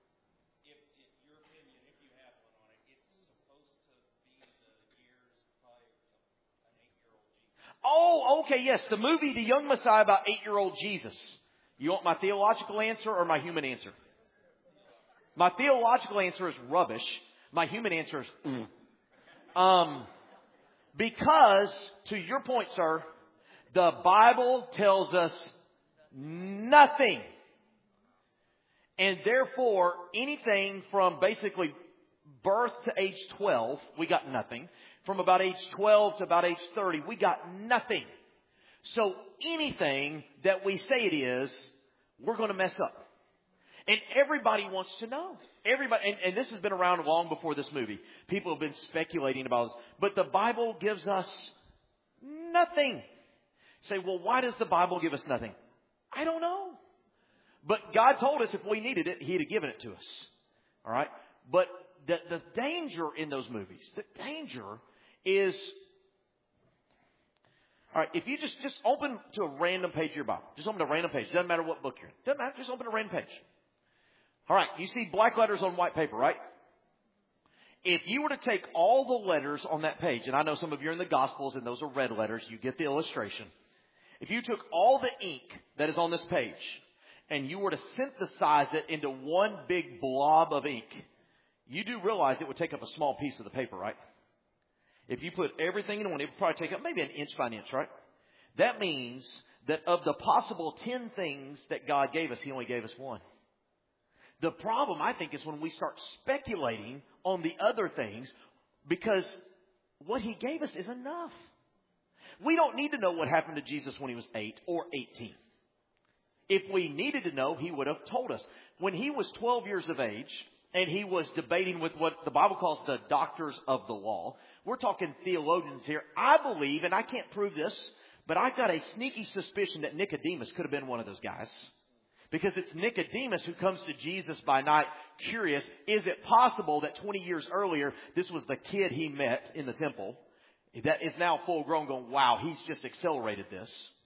Oh, okay, yes. The movie, The Young Messiah, about eight-year-old Jesus. You want my theological answer or my human answer? My theological answer is rubbish. My human answer is mm. Um, because, to your point, sir, the Bible tells us nothing. And therefore, anything from basically birth to age twelve, we got nothing. From about age twelve to about age thirty, we got nothing. So anything that we say it is, we're going to mess up. And everybody wants to know. Everybody, and, and this has been around long before this movie. People have been speculating about this. But the Bible gives us nothing. Say, well, why does the Bible give us nothing? I don't know. But God told us if we needed it, He'd have given it to us. All right? But the, the danger in those movies, the danger is, all right, if you just, just open to a random page of your Bible. Just open to a random page. Doesn't matter what book you're in. Doesn't matter. Just open a random page. All right, you see black letters on white paper, right? If you were to take all the letters on that page, and I know some of you are in the Gospels and those are red letters, you get the illustration. If you took all the ink that is on this page and you were to synthesize it into one big blob of ink, you do realize it would take up a small piece of the paper, right? If you put everything in one, it would probably take up maybe an inch by an inch, right? That means that of the possible ten things that God gave us, He only gave us one. The problem, I think, is when we start speculating on the other things because what He gave us is enough. We don't need to know what happened to Jesus when He was eight or eighteen. If we needed to know, He would have told us. When He was twelve years of age and He was debating with what the Bible calls the doctors of the law, we're talking theologians here. I believe, and I can't prove this, but I've got a sneaky suspicion that Nicodemus could have been one of those guys. Because it's Nicodemus who comes to Jesus by night curious, is it possible that twenty years earlier, this was the kid he met in the temple that is now full grown going, wow, he's just accelerated this.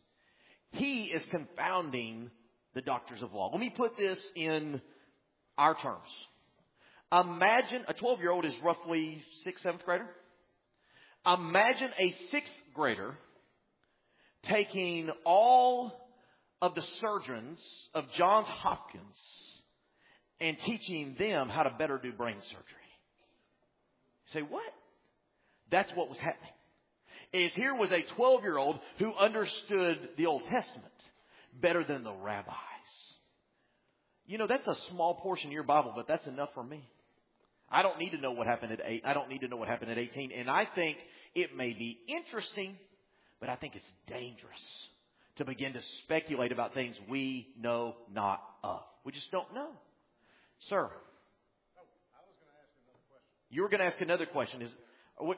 He is confounding the doctors of law. Let me put this in our terms. Imagine a twelve-year-old is roughly sixth, seventh grader. Imagine a sixth grader taking all of the surgeons of Johns Hopkins and teaching them how to better do brain surgery. You say, what? That's what was happening. Is here was a twelve-year-old who understood the Old Testament better than the rabbis. You know, that's a small portion of your Bible, but that's enough for me. I don't need to know what happened at eight. I don't need to know what happened at eighteen. And I think it may be interesting, but I think it's dangerous to begin to speculate about things we know not of. We just don't know. Sir. No, I was going to ask another question. You were going to ask another question. Is what?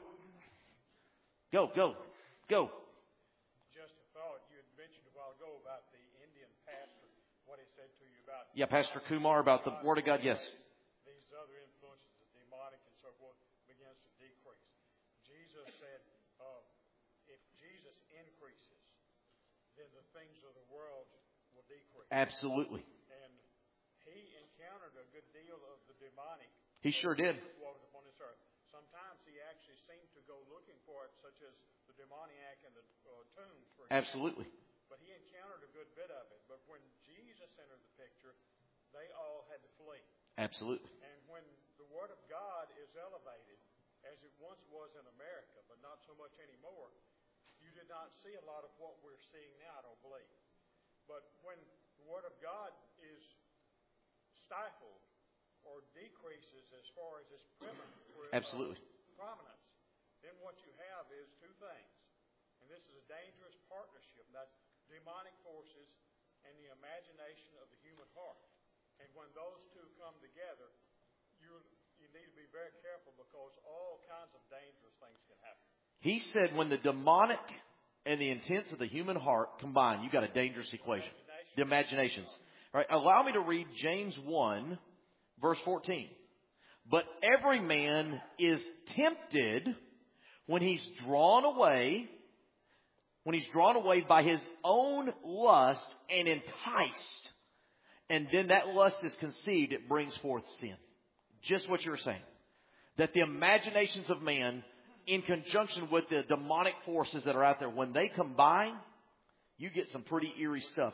Go, go, go. Just a thought. You had mentioned a while ago about the Indian pastor, what he said to you about... Yeah, Pastor Kumar, about the Word of God, yes. These other influences, the demonic and so forth, begins to decrease. Jesus said, uh, if Jesus increases, then the things of the world will decrease. Absolutely. And he encountered a good deal of the demonic. He sure did. Walked upon this earth. Sometimes he actually seemed to go looking for it, such as the demoniac in the uh, tombs, for example. Absolutely. But he encountered a good bit of it. But when Jesus entered the picture, they all had to flee. Absolutely. And when the Word of God is elevated, as it once was in America, but not so much anymore, you did not see a lot of what we're seeing now, I don't believe. But when the Word of God is stifled or decreases as far as its Absolutely. prominence, then what you have is two things. And this is a dangerous partnership. That's demonic forces and the imagination of the human heart. And when those two come together, you you need to be very careful because all kinds of dangerous things can happen. He said when the demonic and the intents of the human heart combine, you got a dangerous equation. The imaginations. All right, allow me to read James one, verse fourteen. But every man is tempted when he's drawn away, when he's drawn away by his own lust and enticed. And then that lust is conceived, it brings forth sin. Just what you were saying. That the imaginations of man, in conjunction with the demonic forces that are out there, when they combine, you get some pretty eerie stuff.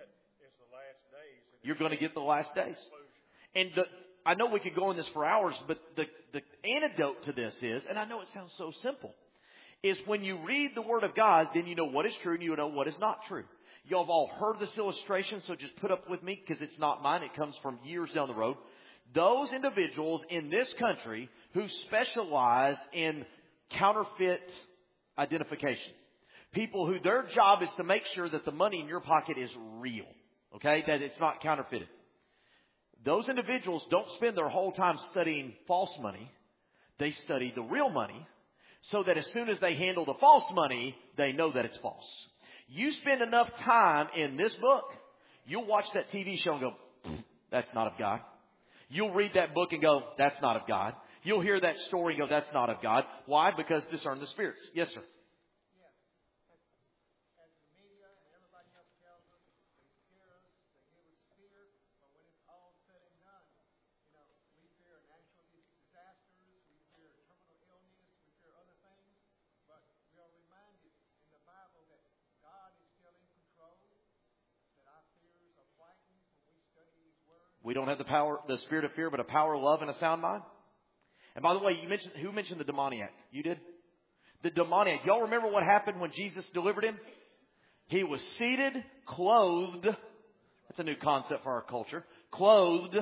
You're going to get the last days. And the, I know we could go on this for hours, but the, the antidote to this is, and I know it sounds so simple, is when you read the Word of God, then you know what is true and you know what is not true. Y'all have all heard this illustration, so just put up with me because it's not mine. It comes from years down the road. Those individuals in this country who specialize in counterfeit identification. People who their job is to make sure that the money in your pocket is real. Okay? That it's not counterfeited. Those individuals don't spend their whole time studying false money. They study the real money so that as soon as they handle the false money, they know that it's false. You spend enough time in this book, you'll watch that T V show and go, that's not of God. You'll read that book and go, that's not of God. You'll hear that story and go, that's not of God. Why? Because discern the spirits. Yes, sir. Yes. As, as the media and everybody else tells us, they scare us, they give us fear, but when it's all said and done, you know, we fear natural disasters, we fear terminal illness, we fear other things, but we are reminded in the Bible that God is still in control, that our fears are frightened when we study His Word. We don't have the power, the spirit of fear, but a power of love and a sound mind. And by the way, you mentioned, who mentioned the demoniac? You did? The demoniac. Y'all remember what happened when Jesus delivered him? He was seated, clothed. That's a new concept for our culture. Clothed.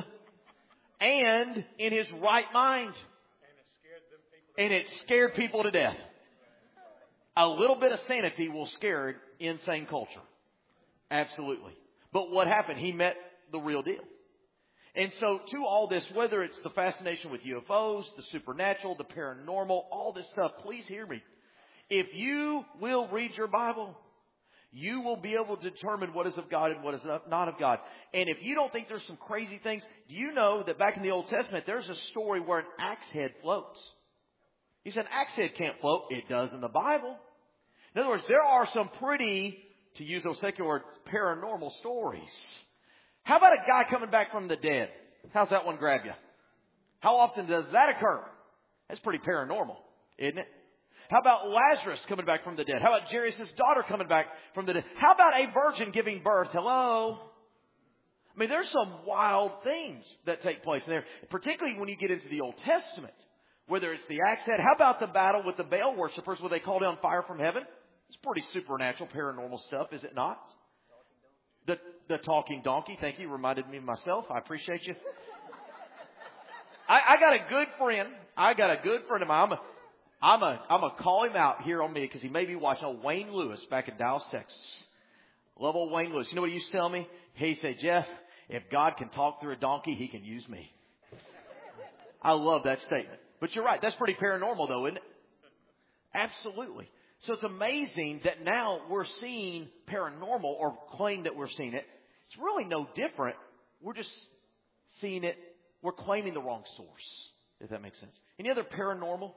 And in his right mind. And it scared people to death. A little bit of sanity will scare an insane culture. Absolutely. But what happened? He met the real deal. And so to all this, whether it's the fascination with U F Os, the supernatural, the paranormal, all this stuff, please hear me. If you will read your Bible, you will be able to determine what is of God and what is not of God. And if you don't think there's some crazy things, do you know that back in the Old Testament, there's a story where an axe head floats? You said, axe head can't float. It does in the Bible. In other words, there are some pretty, to use those secular words, paranormal stories. How about a guy coming back from the dead? How's that one grab you? How often does that occur? That's pretty paranormal, isn't it? How about Lazarus coming back from the dead? How about Jairus' daughter coming back from the dead? How about a virgin giving birth? Hello? I mean, there's some wild things that take place there, particularly when you get into the Old Testament, whether it's the axe head. How about the battle with the Baal worshippers where they call down fire from heaven? It's pretty supernatural, paranormal stuff, is it not? The the talking donkey. Thank you. Reminded me of myself. I appreciate you. I, I got a good friend. I got a good friend of mine. I'm a, I'm a, I'm a call him out here on me because he may be watching. Oh, Wayne Lewis back in Dallas, Texas. Love old Wayne Lewis. You know what he used to tell me? He said, Jeff, if God can talk through a donkey, He can use me. I love that statement. But you're right. That's pretty paranormal, though, isn't it? Absolutely. So it's amazing that now we're seeing paranormal or claim that we're seeing it. It's really no different. We're just seeing it. We're claiming the wrong source, if that makes sense. Any other paranormal?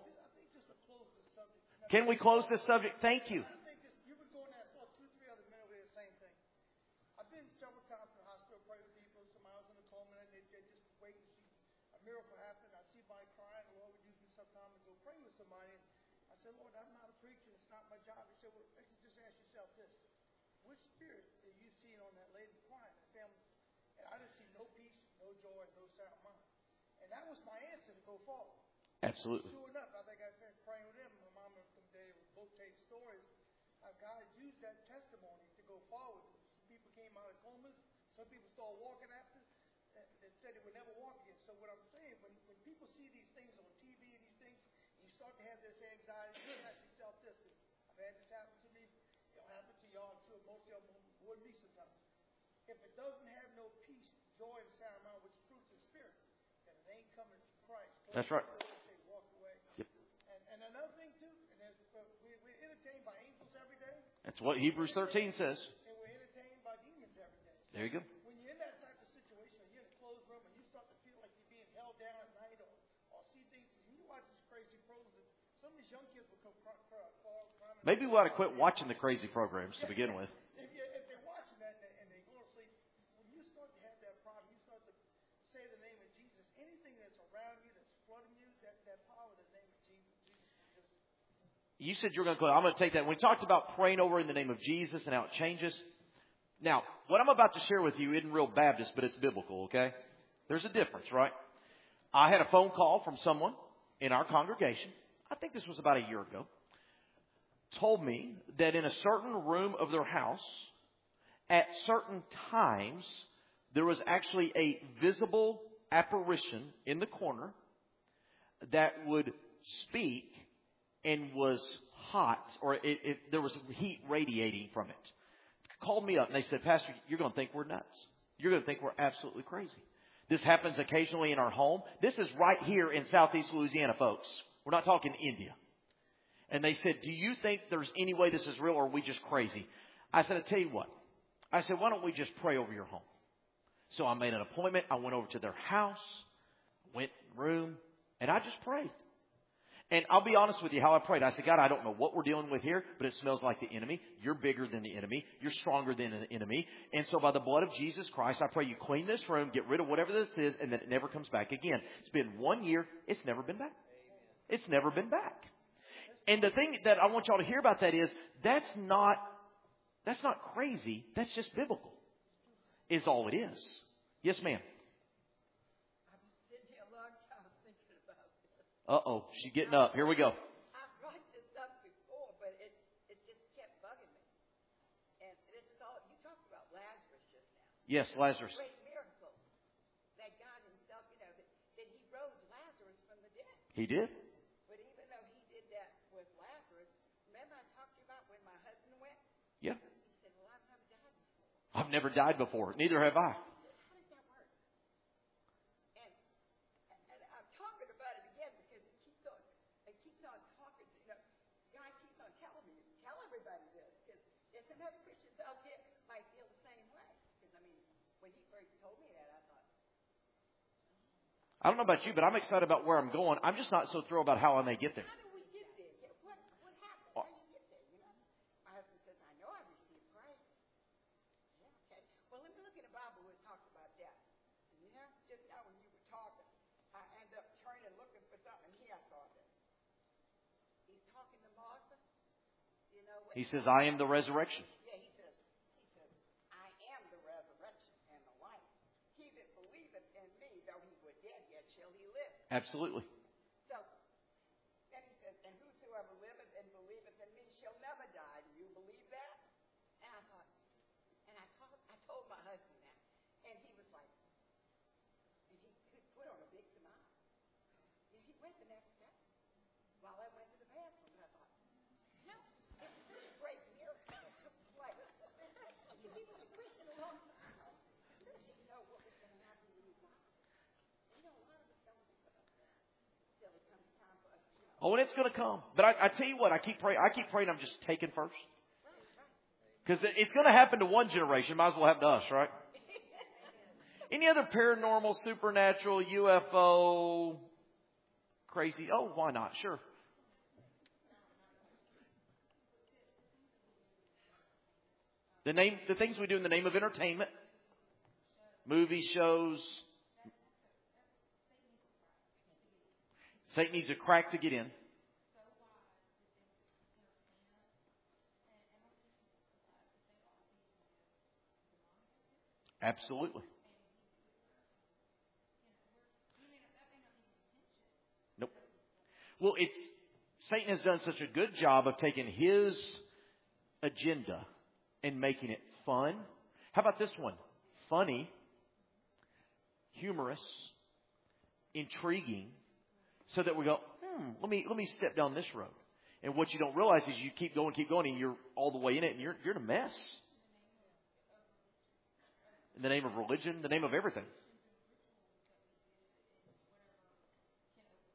Can we close this subject? Thank you. You've been going there, so two, three other men over there, same thing. I've been several times to the hospital, praying with people. Somebody was in a coma, and they, they just wait to see a miracle happen. I see somebody crying. The Lord would use me sometime to go pray with somebody. I said, Lord, I'm not a preacher. It's not my job. He said, well, you just ask yourself this. Which spirit are you seeing on that lady crying? The family? And I didn't see no peace, no joy, no sound mind. And that was my answer to go forward. Absolutely. Sure enough, I think I finished praying with him. My mom and them, they both take stories. How God used that testimony to go forward. Some people came out of comas. Some people started walking after and, and said they would never walk again. So what I'm saying, when, when people see these things on T V and these things, you start to have this anxiety. You ask yourself this. I've had this happen to me. It'll happen to y'all. I'm sure most of them more than me sometimes. If it doesn't have no peace, joy, and sound mind, That's right. Say walk away. Yep. And, and another thing too, and there's, we, we're entertained by angels every day, That's what Hebrews thirteen says. and we're entertained by demons every day. There you go. When you're in that type of situation, or you're in a closed room, and you start to feel like you're being held down at night, or, or see things, and you watch these crazy programs, and some of these young kids will come cr- cr- crawl, climbing. Maybe we ought to quit watching the crazy programs to begin with. If, you, if they're watching that and they, and they go to sleep, when you start to have that problem, you start to say the name of Jesus. Anything that's around you, that's flooding you, that, that power of the name of Jesus, Jesus will just. You said you're going to go. I'm going to take that. We talked about praying over in the name of Jesus and how it changes. Now, what I'm about to share with you isn't real Baptist, but it's biblical, okay? There's a difference, right? I had a phone call from someone in our congregation. I think this was about a year ago. Told me that in a certain room of their house, at certain times, there was actually a visible apparition in the corner that would speak and was hot, or it, it, there was heat radiating from it. Called me up and they said, Pastor, you're going to think we're nuts. You're going to think we're absolutely crazy. This happens occasionally in our home. This is right here in Southeast Louisiana, folks. We're not talking India. And they said, do you think there's any way this is real, or are we just crazy? I said, I'll tell you what. I said, why don't we just pray over your home? So I made an appointment. I went over to their house, went in the room, and I just prayed. And I'll be honest with you how I prayed. I said, God, I don't know what we're dealing with here, but it smells like the enemy. You're bigger than the enemy. You're stronger than the enemy. And so by the blood of Jesus Christ, I pray you clean this room, get rid of whatever this is, and that it never comes back again. It's been one year. It's never been back. It's never been back. And the thing that I want y'all to hear about that is that's not, that's not crazy. That's just biblical, is all it is. Yes, ma'am. Uh-oh, she's getting up. Here we go. I've brought this up before, but it, it just kept bugging me. And this is all, you talked about Lazarus just now. Yes, Lazarus. Great miracle that God himself, you know, that, that he rose Lazarus from the dead. He did. But even though he did that with Lazarus, remember I talked to you about when my husband went? Yeah. He said, well, I've never died before. I've never died before. Neither have I. How did that work? And, and I'm talking about it again because it keeps on, it keeps on talking. You know, God keeps on telling me, tell everybody this, because there's some other Christians out there might feel the same way. Because I mean, when he first told me that, I thought, I don't know about you, but I'm excited about where I'm going. I'm just not so thrilled about how I may get there. how did we get there? Yeah, what what happened? How you get there? You know, my husband says, I know I received Christ. Yeah, okay. Well, let me look in the Bible where it talks about death. And you know, just now when you were talking, I ended up turning looking for something, and here I saw this. He's talking to Martha. You know what? He says, I am the resurrection. Yeah, he says, he says, I am the resurrection and the life. He that believeth in me, though he were dead, yet shall he live. Absolutely. So, then he says, and whosoever liveth and believeth in me shall never die. Do you believe that? And I thought, and I told, I told my husband that. And he was like, and he, he put on a big smile. And he went the next day while I went to the bathroom. And I thought, you know, it's such a great miracle that took place. Because he was a Christian a long time. He didn't know what was going to happen when he died. You know, a lot of us don't think about that. Till it comes time for us to, you know. Oh, and it's going to come. But I, I tell you what, I keep praying. I keep praying I'm just taken first. Because it's going to happen to one generation. Might as well happen to us, right? Any other paranormal, supernatural, U F O, crazy? Oh, why not? Sure. The name, the things we do in the name of entertainment, movie shows. Satan needs a crack to get in. Absolutely. Nope. Well, it's Satan has done such a good job of taking his agenda and making it fun. How about this one? Funny, humorous, intriguing, so that we go, hmm, let me let me step down this road. And what you don't realize is you keep going, keep going, and you're all the way in it, and you're you're in a mess. In the name of religion, the name of everything.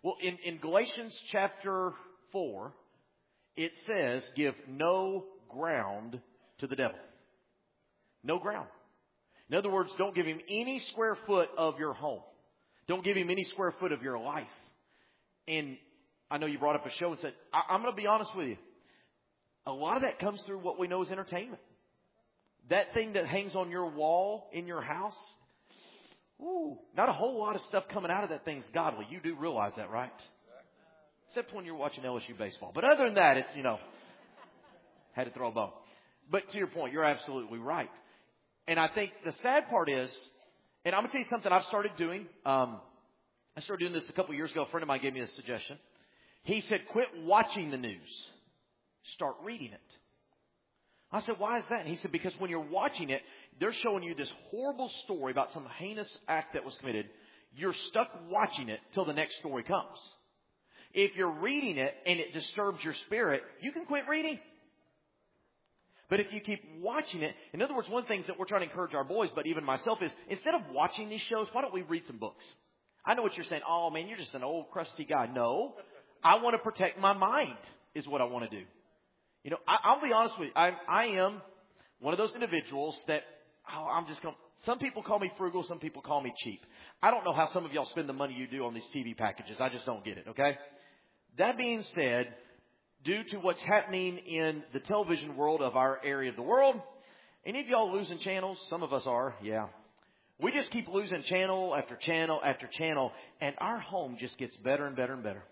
Well, in, in Galatians chapter four, it says, give no ground to the devil. No ground. In other words, don't give him any square foot of your home. Don't give him any square foot of your life. And I know you brought up a show and said, I- I'm going to be honest with you. A lot of that comes through what we know as entertainment. That thing that hangs on your wall in your house, ooh, not a whole lot of stuff coming out of that thing's godly. You do realize that, right? Except when you're watching L S U baseball. But other than that, it's, you know, had to throw a bone. But to your point, you're absolutely right. And I think the sad part is, and I'm going to tell you something I've started doing. Um, I started doing this a couple of years ago. A friend of mine gave me this suggestion. He said, quit watching the news. Start reading it. I said, why is that? And he said, because when you're watching it, they're showing you this horrible story about some heinous act that was committed. You're stuck watching it till the next story comes. If you're reading it and it disturbs your spirit, you can quit reading. But if you keep watching it, in other words, one of the things that we're trying to encourage our boys, but even myself, is instead of watching these shows, why don't we read some books? I know what you're saying. Oh, man, you're just an old crusty guy. No, I want to protect my mind is what I want to do. You know, I, I'll be honest with you. I, I am one of those individuals that oh, I'm just going to, some people call me frugal. Some people call me cheap. I don't know how some of y'all spend the money you do on these T V packages. I just don't get it. Okay. That being said, due to what's happening in the television world of our area of the world, any of y'all losing channels? Some of us are. Yeah. We just keep losing channel after channel after channel, and our home just gets better and better and better.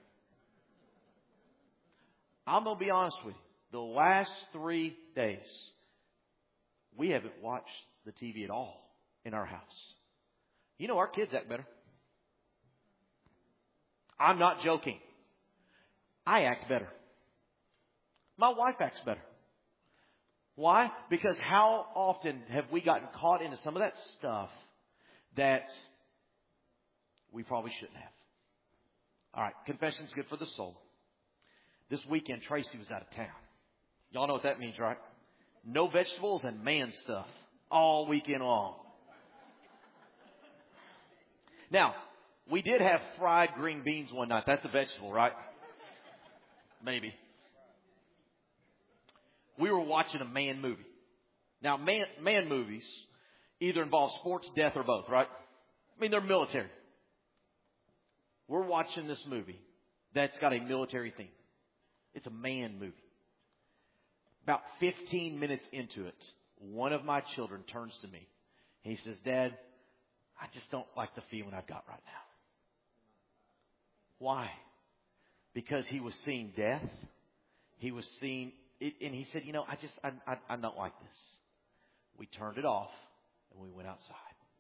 I'm going to be honest with you. The last three days, we haven't watched the T V at all in our house. You know, our kids act better. I'm not joking. I act better. My wife acts better. Why? Because how often have we gotten caught into some of that stuff that we probably shouldn't have? All right, confession's good for the soul. This weekend, Tracy was out of town. Y'all know what that means, right? No vegetables and man stuff all weekend long. Now, we did have fried green beans one night. That's a vegetable, right? Maybe. We were watching a man movie. Now, man, man movies either involve sports, death, or both, right? I mean, they're military. We're watching this movie that's got a military theme. It's a man movie. About fifteen minutes into it, one of my children turns to me. He says, Dad, I just don't like the feeling I've got right now. Why? Because he was seeing death. He was seeing it, and he said, you know, I just, I, I, I don't like this. We turned it off and we went outside.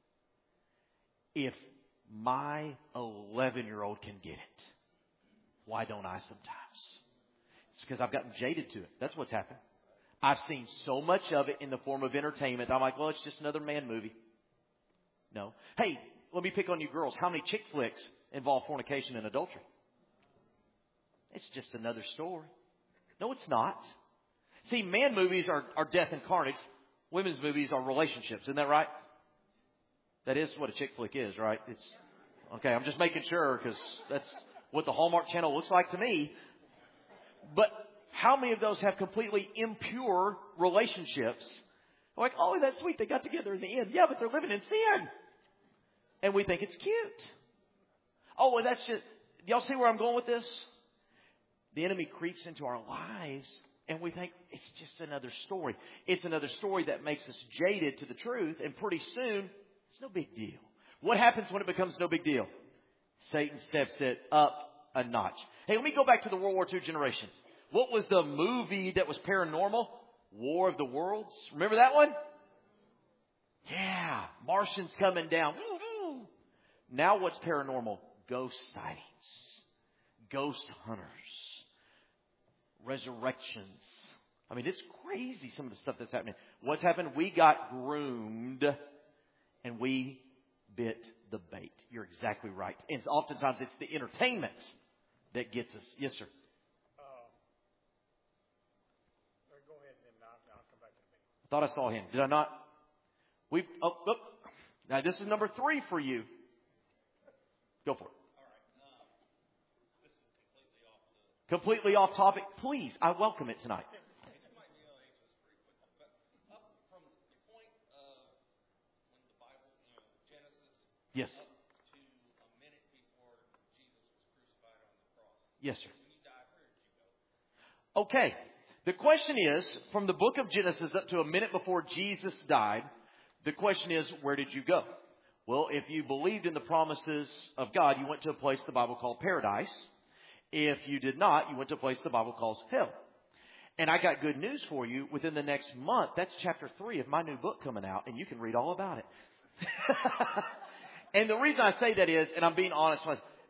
If my eleven-year-old can get it, why don't I sometimes? It's because I've gotten jaded to it. That's what's happened. I've seen so much of it in the form of entertainment. I'm like, well, it's just another man movie. No. Hey, let me pick on you girls. How many chick flicks involve fornication and adultery? It's just another story. No, it's not. See, man movies are, are death and carnage. Women's movies are relationships. Isn't that right? That is what a chick flick is, right? It's okay. I'm just making sure because that's what the Hallmark Channel looks like to me. But how many of those have completely impure relationships? Like, oh, that's sweet. They got together in the end. Yeah, but they're living in sin. And we think it's cute. Oh, well, that's just, y'all see where I'm going with this? The enemy creeps into our lives and we think it's just another story. It's another story that makes us jaded to the truth. And pretty soon, it's no big deal. What happens when it becomes no big deal? Satan steps it up a notch. Hey, let me go back to the World War Two generation. What was the movie that was paranormal? War of the Worlds. Remember that one? Yeah. Martians coming down. Now what's paranormal? Ghost sightings. Ghost hunters. Resurrections. I mean, it's crazy some of the stuff that's happening. What's happened? We got groomed and we bit the bait. You're exactly right. And oftentimes it's the entertainment that gets us. Yes, sir. I thought I saw him. Did I not? We oh, oh. Now this is number three for you. Go for it. All right. Um, Completely off topic. Please, I welcome it tonight. Yes. Yes, sir. Okay. The question is, from the book of Genesis up to a minute before Jesus died, the question is, where did you go? Well, if you believed in the promises of God, you went to a place the Bible called paradise. If you did not, you went to a place the Bible calls hell. And I got good news for you. Within the next month, that's chapter three of my new book coming out, and you can read all about it. And the reason I say that is, and I'm being honest,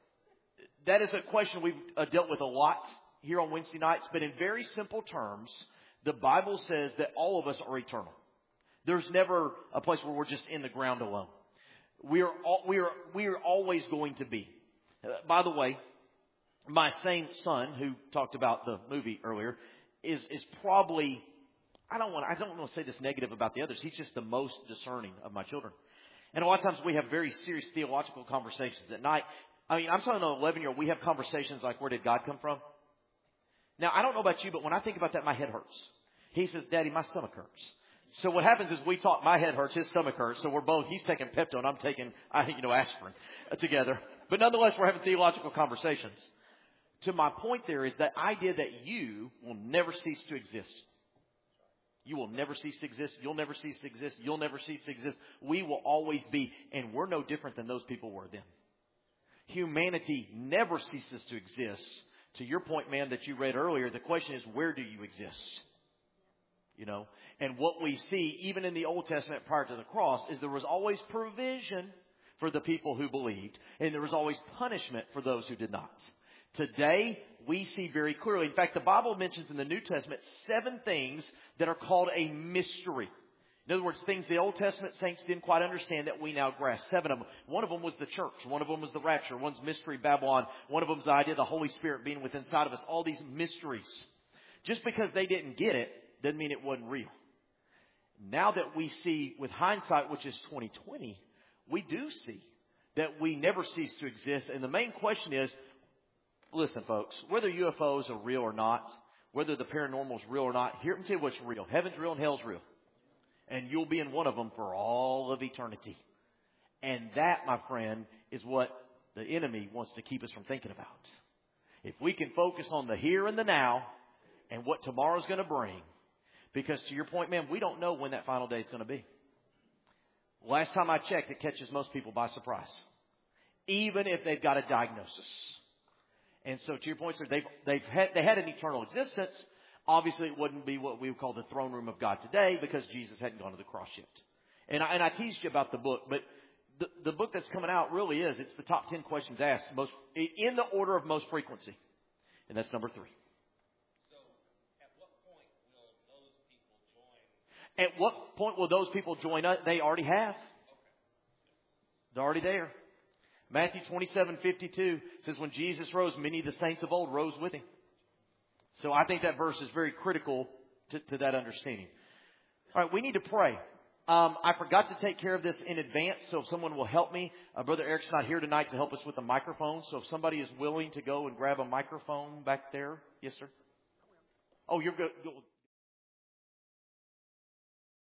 that is a question we've uh, dealt with a lot here on Wednesday nights. But in very simple terms, the Bible says that all of us are eternal. There's never a place where we're just in the ground alone. We are all, we are we are always going to be. Uh, by the way, my same son who talked about the movie earlier is is probably I don't want I don't want to say this negative about the others. He's just the most discerning of my children. And a lot of times we have very serious theological conversations at night. I mean, I'm talking to an eleven-year-old. We have conversations like, where did God come from? Now, I don't know about you, but when I think about that, my head hurts. He says, Daddy, my stomach hurts. So what happens is we talk, my head hurts, his stomach hurts. So we're both, he's taking Pepto and I'm taking, you know, aspirin together. But nonetheless, we're having theological conversations. To my point there is that idea that you will never cease to exist. You will never cease to exist. You'll never cease to exist. You'll never cease to exist. We will always be. And we're no different than those people were then. Humanity never ceases to exist. To your point, man, that you read earlier, the question is, where do you exist? You know, and what we see, even in the Old Testament prior to the cross, is there was always provision for the people who believed. And there was always punishment for those who did not. Today, we see very clearly. In fact, the Bible mentions in the New Testament seven things that are called a mystery. In other words, things the Old Testament saints didn't quite understand that we now grasp. Seven of them. One of them was the church. One of them was the rapture. One's mystery Babylon. One of them's the idea of the Holy Spirit being within inside of us. All these mysteries. Just because they didn't get it doesn't mean it wasn't real. Now that we see with hindsight, which is twenty twenty, we do see that we never cease to exist. And the main question is, listen, folks, whether U F Os are real or not, whether the paranormal is real or not, here, let me tell you what's real. Heaven's real and hell's real. And you'll be in one of them for all of eternity. And that, my friend, is what the enemy wants to keep us from thinking about. If we can focus on the here and the now and what tomorrow's going to bring. Because to your point, man, we don't know when that final day is going to be. Last time I checked, it catches most people by surprise. Even if they've got a diagnosis. And so to your point, sir, they've, they've had, they had an eternal existence. Obviously, it wouldn't be what we would call the throne room of God today because Jesus hadn't gone to the cross yet. And I, and I teased you about the book, but the, the book that's coming out really is, it's the top ten questions asked most in the order of most frequency. And that's number three. So at what point will those people join? At what point will those people join us? They already have. They're already there. Matthew twenty-seven fifty-two says, when Jesus rose, many of the saints of old rose with him. So I think that verse is very critical to, to that understanding. All right, we need to pray. Um, I forgot to take care of this in advance, so if someone will help me. Uh, Brother Eric's not here tonight to help us with the microphone, so if somebody is willing to go and grab a microphone back there. Yes, sir. Oh, you're good.